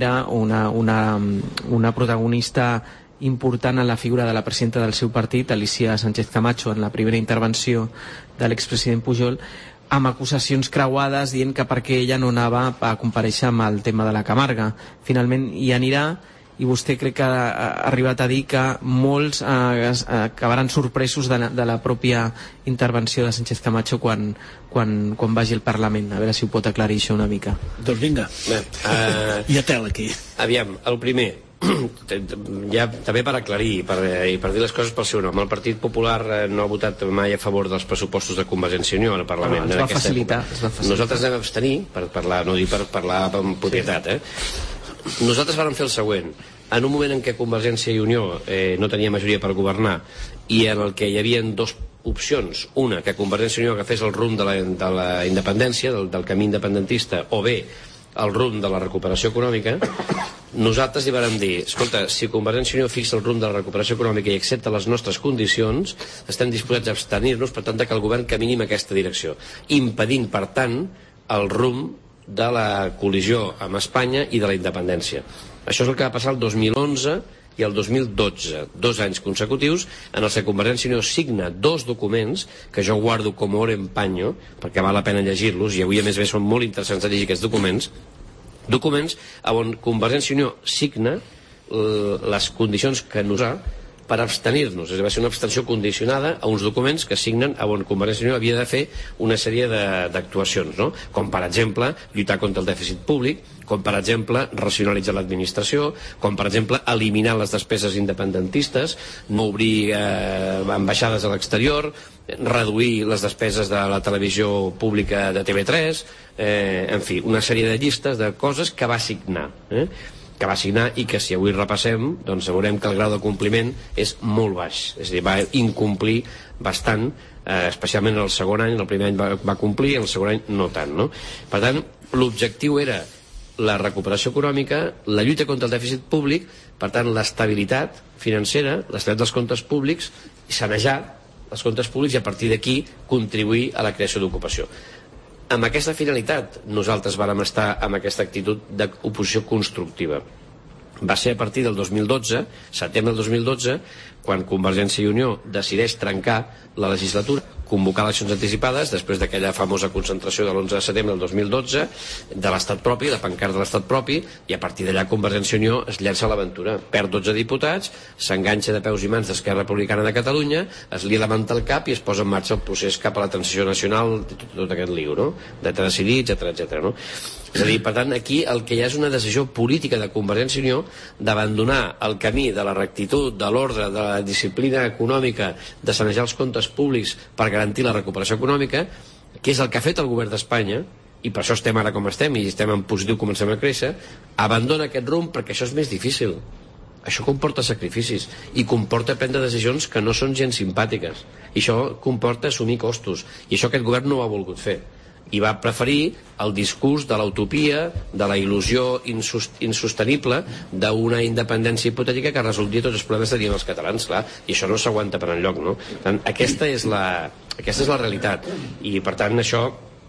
S4: protagonista important en la figura de la presidenta del seu partit, Alicia Sánchez Camacho, en la primera intervenció de l'expresident Pujol, amb acusacions creuades dient que perquè ella no anava a comparèixer amb el tema de la Camarga. Finalment hi anirà, i vostè crec que ha arribat a dir que molts acabaran sorpresos de la pròpia intervenció de Sánchez Camacho quan vagi al Parlament. A veure si ho pot aclarir això una mica.
S2: Doncs vinga, hi ha tela aquí.
S3: Aviam, el primer, ja també per aclarir i per dir les coses pel seu nom, el Partit Popular no ha votat mai a favor dels pressupostos de Convergència i Unió al Parlament.
S4: Es va facilitar.
S3: Nosaltres anem a abstenir per parlar, no dir per parlar amb propietat, Nosaltres vam fer el següent. En un moment en què Convergència i Unió no tenia majoria per governar i en el que hi havia dos opcions. Una, que Convergència i Unió agafés el rumb de la independència, del camí independentista, o bé el rumb de la recuperació econòmica. Nosaltres li vàrem dir, escolta, si Convergència i Unió fixa el rumb de la recuperació econòmica i accepta les nostres condicions, estem disposats a abstenir-nos, per tant, que el govern camini en aquesta direcció, impedint, per tant, el rumb de la col·lisió amb Espanya i de la independència. Això és el que va passar el 2011 i el 2012, 2 anys consecutius en els que Convergència i Unió signa 2 documents que jo guardo com oro en paño, perquè val la pena llegir-los, i avui a més a més són molt interessants de llegir aquests documents on Convergència i Unió signa les condicions que nosaltres per abstenir-nos, és a dir, va ser una abstenció condicionada a uns documents que signen on Convergència i Unió havia de fer una sèrie d'actuacions, no? Com per exemple lluitar contra el dèficit públic, com per exemple racionalitzar l'administració, com per exemple eliminar les despeses independentistes, no obrir ambaixades a l'exterior, reduir les despeses de la televisió pública de TV3, en fi, una sèrie de llistes de coses que va signar, que va signar i que si avui repassem doncs veurem que el grau de compliment és molt baix, és a dir, va incomplir bastant, especialment en el segon any. El primer any va complir, el segon any no tant, no? Per tant, l'objectiu era la recuperació econòmica, la lluita contra el dèficit públic, per tant, l'estabilitat financera, l'estabilitat dels comptes públics, i sanejar els comptes públics i a partir d'aquí contribuir a la creació d'ocupació. Amb aquesta finalitat nosaltres vàrem estar amb aquesta actitud d'oposició constructiva. Va ser a partir del 2012, setembre del 2012, quan Convergència i Unió decideix trencar la legislatura, convocar eleccions anticipades després d'aquella famosa concentració de l'11 de setembre del 2012 de l'estat propi, la pancarta de l'estat propi, i a partir d'allà Convergència i Unió es llença a l'aventura, perd 12 diputats, s'enganxa de peus i mans d'Esquerra Republicana de Catalunya, es lia la manta al cap i es posa en marxa el procés cap a la transició nacional, tot aquest lío, no? De decidir, etc, no? És a dir, per tant, aquí el que hi ha és una decisió política de Convergència i Unió d'abandonar el camí de la rectitud, de l'ordre, de la disciplina econòmica, de sanejar els comptes públics per garantir la recuperació econòmica, que és el que ha fet el govern d'Espanya, i per això estem ara com estem, i estem en positiu, comencem a créixer. Abandona aquest rumb perquè això és més difícil. Això comporta sacrificis i comporta prendre decisions que no són gens simpàtiques, i això comporta assumir costos, i això aquest govern no ho ha volgut fer, i va preferir el discurs de l'utopia, de la il·lusió insostenible d'una independència hipotètica que resoldria tots els problemes que tenien els catalans, clar, i això no s'aguanta per enlloc, no? Tant, aquesta és la realitat, i per tant això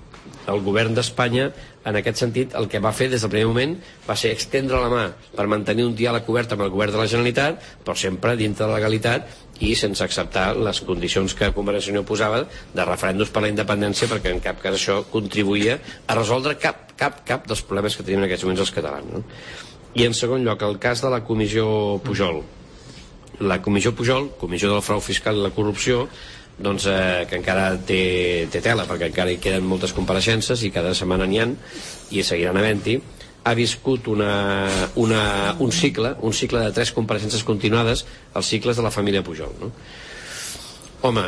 S3: el govern d'Espanya en aquest sentit el que va fer des del primer moment va ser extendre la mà per mantenir un diàleg obert amb el govern de la Generalitat, però sempre dintre de la legalitat i sense acceptar les condicions que Convergència i Unió posava de referèndums per la independència, perquè en cap cas això contribuïa a resoldre cap dels problemes que tenim en aquests moments els catalans, no? I en segon lloc, el cas de la comissió Pujol. La comissió Pujol, comissió del frau fiscal i la corrupció, doncs, que encara té tela, perquè encara hi queden moltes compareixences i cada setmana n'hi ha i seguiran havent-hi, ha viscut un cicle de 3 compareixences continuades, els cicles de la família Pujol, no? Home,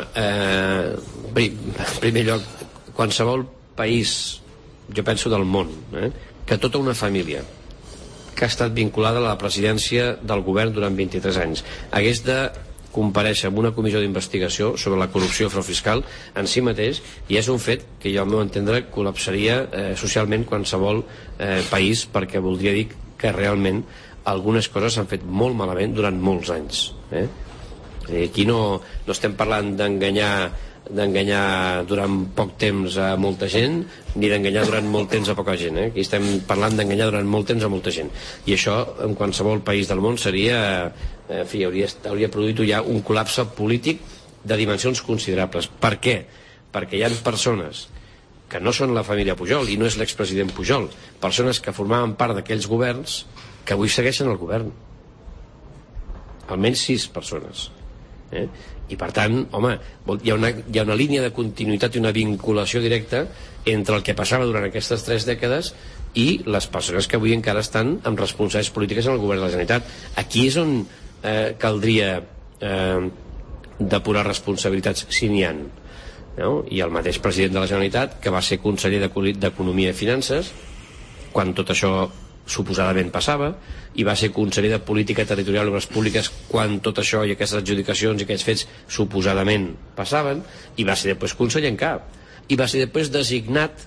S3: en primer lloc, qualsevol país, jo penso del món, que tota una família que ha estat vinculada a la presidència del govern durant 23 anys hagués de comparèixer en una comissió d'investigació sobre la corrupció i frau fiscal en si mateix, i és un fet que jo al meu entendre col·lapsaria socialment qualsevol país, perquè voldria dir que realment algunes coses s'han fet molt malament durant molts anys. Aquí no estem parlant d'enganyar durant poc temps a molta gent ni d'enganyar durant molt temps a poca gent, aquí estem parlant d'enganyar durant molt temps a molta gent, i això en qualsevol país del món seria, en fi, hauria produït ja un col·lapse polític de dimensions considerables. Per què? Perquè hi ha persones que no són la família Pujol i no és l'expresident Pujol, persones que formaven part d'aquells governs que avui segueixen el govern, almenys 6 persones, i per tant, home, hi ha una línia de continuïtat i una vinculació directa entre el que passava durant aquestes 3 dècades i les persones que avui encara estan amb responsabilitats polítiques en el govern de la Generalitat. Aquí és on caldria depurar responsabilitats, si n'hi ha, no? I el mateix president de la Generalitat, que va ser conseller d'Economia i Finances quan tot això suposadament passava, i va ser conseller de Política Territorial i Obres Públiques quan tot això i aquestes adjudicacions i aquests fets suposadament passaven, i va ser després conseller en cap, i va ser després designat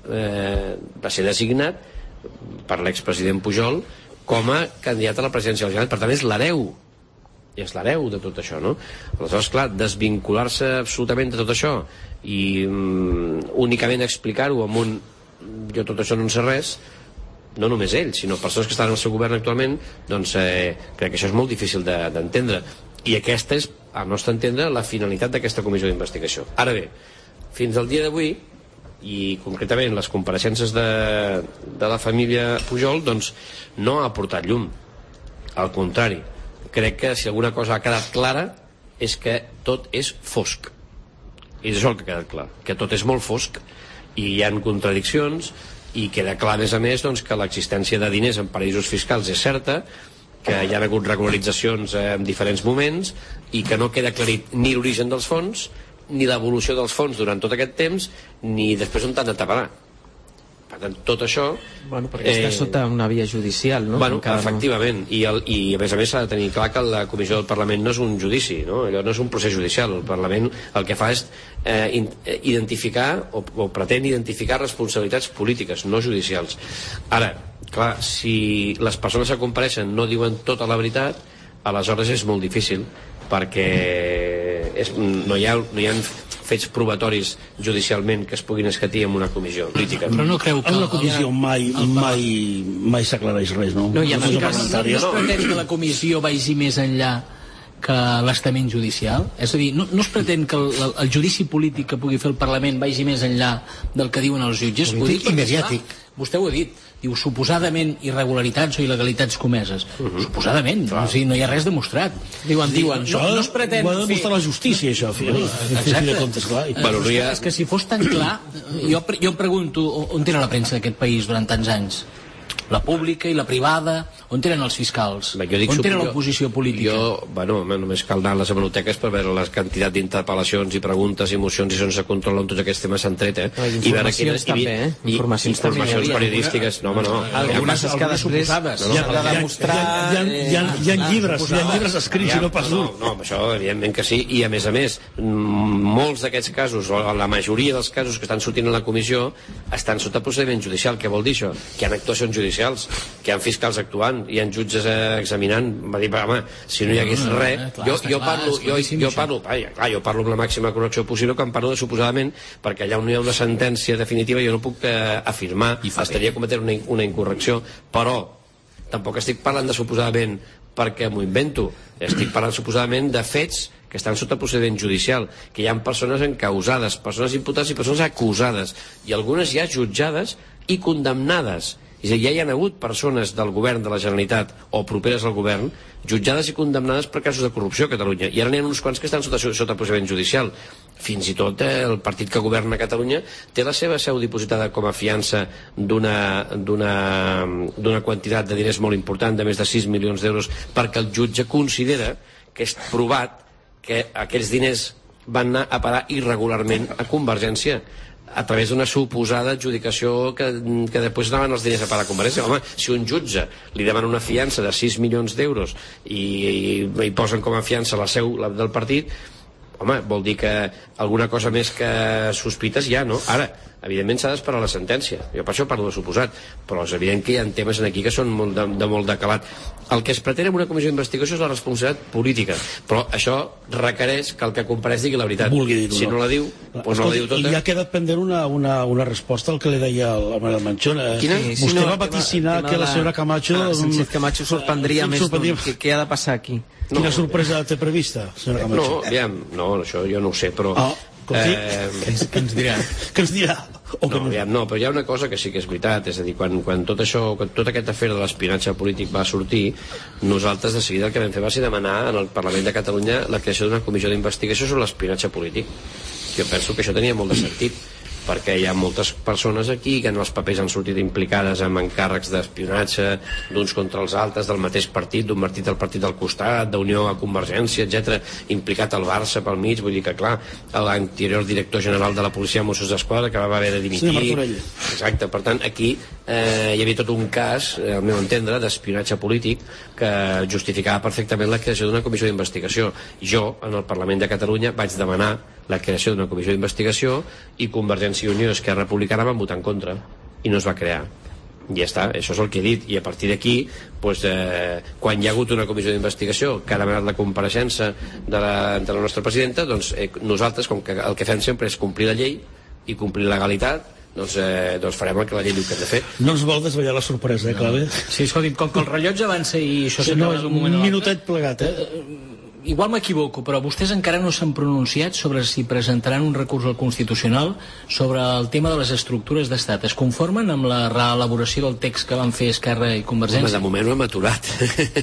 S3: per l'expresident Pujol com a candidat a la presidència de la Generalitat. Per tant, és l'hereu de tot això, no? Aleshores, clar, desvincular-se absolutament de tot això i únicament explicar-ho amb un jo tot això no en sé res, no només ell, sinó persones que estan al seu govern actualment, doncs crec que això és molt difícil d'entendre, i aquesta és, al nostre entendre, la finalitat d'aquesta comissió d'investigació. Ara bé, fins al dia d'avui, i concretament les compareixences de la família Pujol, doncs no ha aportat llum, al contrari. Crec que si alguna cosa ha quedat clara és que tot és fosc, i és això el que ha quedat clar, que tot és molt fosc i hi ha contradiccions, i queda clar a més doncs, que l'existència de diners en paraïsos fiscals és certa, que hi ha hagut regularitzacions en diferents moments i que no queda aclarit ni l'origen dels fons ni l'evolució dels fons durant tot aquest temps ni després on t'han de taparar. Per tant, tot això...
S4: Bueno, perquè està sota una via judicial, no?
S3: Bueno, efectivament, i a més s'ha de tenir clar que la comissió del Parlament no és un judici, no? Allò no és un procés judicial. El Parlament el que fa és identificar o pretén identificar responsabilitats polítiques, no judicials. Ara, clar, si les persones que compareixen no diuen tota la veritat, aleshores és molt difícil, perquè no hi ha fets provatoris judicialment que es puguin escatir en una comissió política.
S5: Però no creu que...
S2: En una comissió mai s'aclareix res, no?
S5: No es pretén que la comissió vagi més enllà que l'estament judicial? És a dir, no es pretén que el judici polític que pugui fer el Parlament vagi més enllà del que diuen els jutges?
S7: Polític i mediàtic.
S5: Vostè ho ha dit, diu suposadament irregularitats o il·legalitats comeses. Suposadament, o sigui, no hi ha res demostrat. Diuen, no es pretén
S2: ho ha de demostrar la justícia, això.
S5: És que si fos tan clar, jo pregunto on era la premsa d'aquest país durant tants anys? La pública i la privada, on eren els fiscals? On era l'oposició política?
S3: Només cal anar a les hemeroteques per veure la quantitat d'interpel·lacions i preguntes i mocions i on se controlen tots aquests temes s'han tret,
S4: informacions també,
S3: informacions periodístiques,
S4: algunes és que després s'ha de demostrar...
S2: Hi ha llibres escrits i no pas dur.
S3: No, això evidentment que sí, i a més molts d'aquests casos, o la majoria dels casos que estan sortint a la comissió estan sota procediment judicial. Què vol dir això? Que hi ha actuacions judicials, que hi ha fiscals actuant, hi ha jutges examinant. Va dir, home, si no hi hagués res, jo parlo amb la màxima correcció possible quan parlo de suposadament, perquè allà on no hi ha una sentència definitiva jo no puc afirmar, estaria cometent una incorrecció, però tampoc estic parlant de suposadament perquè m'ho invento, estic parlant suposadament de fets que estan sota procediment judicial, que hi ha persones encausades, persones imputades i persones acusades, i algunes ja jutjades i condemnades. És a dir, ja hi ha hagut persones del govern de la Generalitat o properes al govern jutjades i condemnades per casos de corrupció a Catalunya, i ara n'hi ha uns quants que estan sota procediment judicial. Fins i tot el partit que governa Catalunya té la seva seu dipositada com a fiança d'una quantitat de diners molt important, de més de 6 milions d'euros, perquè el jutge considera que és provat que aquells diners van anar a parar irregularment a Convergència a través d'una suposada adjudicació que després anaven els diners a parar a Convergència. Home, si un jutge li demana una fiança de 6 milions d'euros i posen com a fiança la seu del partit, home, vol dir que alguna cosa més que sospites hi ha, no? Ara, evidentment s'ha d'esperar la sentència, jo per això parlo de suposat, però és evident que hi ha temes aquí que són de molt de calat. El que es pretén en una comissió d'investigació és la responsabilitat política, però això requereix que el que compareix digui la veritat. Si no la diu, doncs no la diu tota.
S2: I ja ha quedat pendent una resposta al que li deia el Manuel Manchón. Vostè va vaticinar que la senyora Camacho...
S4: Sánchez Camacho sorprendria més què ha de passar aquí.
S2: Quina sorpresa té prevista, senyora Camacho?
S3: No, això jo no ho sé, però...
S5: Què ens dirà?
S3: No, però hi ha una cosa que sí que és veritat, és a dir, quan tot aquest afer de l'espionatge polític va sortir, nosaltres de seguida el que vam fer va ser demanar en el Parlament de Catalunya la creació d'una comissió d'investigació sobre l'espionatge polític. Jo penso que això tenia molt de sentit, perquè hi ha moltes persones aquí que en els papers han sortit implicades en encàrrecs d'espionatge d'uns contra els altres, del mateix partit, d'un partit al partit del costat, d'Unió a Convergència, etc, implicat el Barça pel mig, vull dir que clar, l'anterior director general de la policia de Mossos d'Esquadra que va haver de dimitir. Exacte, per tant, aquí hi havia tot un cas, al meu entendre, d'espionatge polític que justificava perfectament la creació d'una comissió d'investigació. Jo, en el Parlament de Catalunya, vaig demanar la creació d'una comissió d'investigació i Convergència i Unió i Esquerra Republicana van votar en contra i no es va crear. I ja està, això és el que he dit, i a partir d'aquí doncs, quan hi ha hagut una comissió d'investigació que ha demanat la compareixença de la nostra presidenta, doncs nosaltres, com que el que fem sempre és complir la llei i complir la legalitat, doncs farem el que la llei diu que hem de fer.
S2: No ens vol desvetllar la sorpresa, Clave?
S5: Sí, escolti'm, com que el rellotge avança i això
S2: s'acaba d'un moment a l'altre... Un minutet plegat,
S5: Igual m'equivoco, però vostès encara no s'han pronunciat sobre si presentaran un recurs al Constitucional sobre el tema de les estructures d'estat. Es conformen amb la reelaboració del text que van fer Esquerra i Convergència?
S3: Home, de moment ho hem aturat.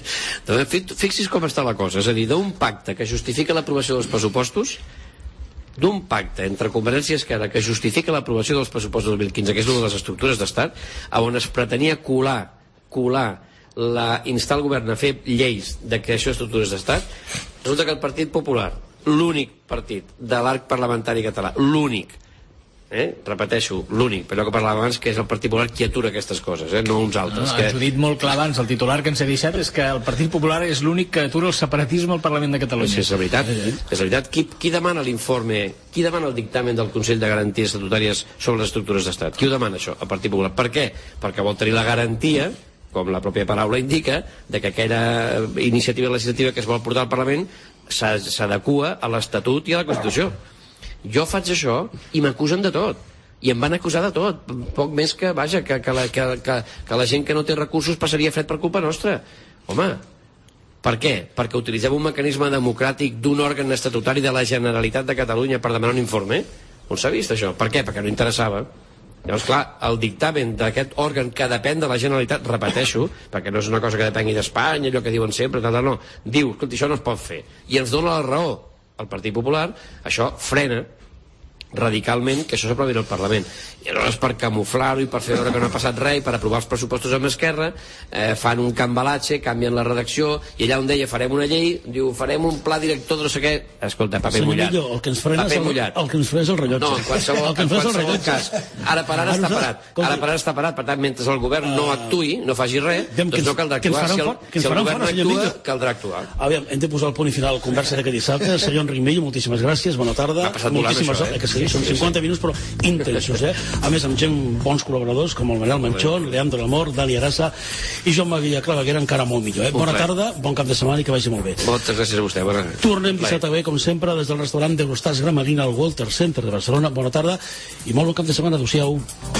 S3: Fixi's com està la cosa. És a dir, d'un pacte que justifica l'aprovació dels pressupostos, d'un pacte entre Convergència i Esquerra que justifica l'aprovació dels pressupostos del 2015, que és una de les estructures d'estat, on es pretenia colar instar el govern a fer lleis de creació d'estructures d'estat, resulta que el Partit Popular, l'únic partit de l'arc parlamentari català, l'únic, repeteixo, l'únic, però que parlava abans, que és el Partit Popular qui atura aquestes coses, no uns altres.
S5: Ens ho he dit molt clar abans, el titular que ens ha deixat és que el Partit Popular és l'únic que atura el separatisme al Parlament de Catalunya.
S3: Sí, és veritat. És veritat. Qui demana l'informe, qui demana el dictamen del Consell de Garanties Estatutàries sobre les estructures d'estat? Qui ho demana, això? El Partit Popular. Per què? Perquè vol tenir la garantia, com la pròpia paraula indica, de que aquella iniciativa legislativa que es vol portar al Parlament s'adequa a l'Estatut i a la Constitució. Jo faig això i m'acusen de tot. I em van acusar de tot. Poc més que, vaja, que la gent que no té recursos passaria fred per culpa nostra. Home, per què? Perquè utilitzem un mecanisme democràtic d'un òrgan estatutari de la Generalitat de Catalunya per demanar un informe? On s'ha vist això? Per què? Perquè no interessava. Llavors, clar, el dictamen d'aquest òrgan que depèn de la Generalitat, repeteixo, perquè no és una cosa que depengui d'Espanya, allò que diuen sempre, no, diu, escolta, això no es pot fer. I ens dona la raó al Partit Popular, això frena radicalment que això s'aprovi al Parlament. I aleshores, per camuflar-ho i per fer veure que no ha passat res i per aprovar els pressupostos amb Esquerra, fan un cambalatge, canvien la redacció, i allà on deia farem una llei, diu farem un pla director de no sé què. Escolta, paper mullat.
S2: Millor, el que ens frena és el rellotge.
S3: No, en qualsevol cas. Ara per ara està parat. Ara per ara està parat. Per tant, mentre el govern no actuï, no faci res, doncs no caldrà actuar. Si el govern no actua, caldrà actuar.
S2: Aviam, hem de posar el punt final a la conversa d'aquest dissabte. Senyor Enric Millo, moltíssimes gràcies, bona tarda.
S3: M'ha passat volant això,
S2: Sí, són 50 minuts però intensos, A més, amb gent bons col·laboradors com el Manel Manchón, Leandro Lamor, Dani Arassa i Joan Maguilla Claveguera, encara molt millor. Bona tarda, bon cap de setmana i que vagi molt bé.
S3: Moltes gràcies a vostè.
S2: Tornem dissabte bé, com sempre, des del restaurant d'Eurostars Gramarina al Walter Center de Barcelona. Bona tarda i molt bon cap de setmana. Adéu-siau.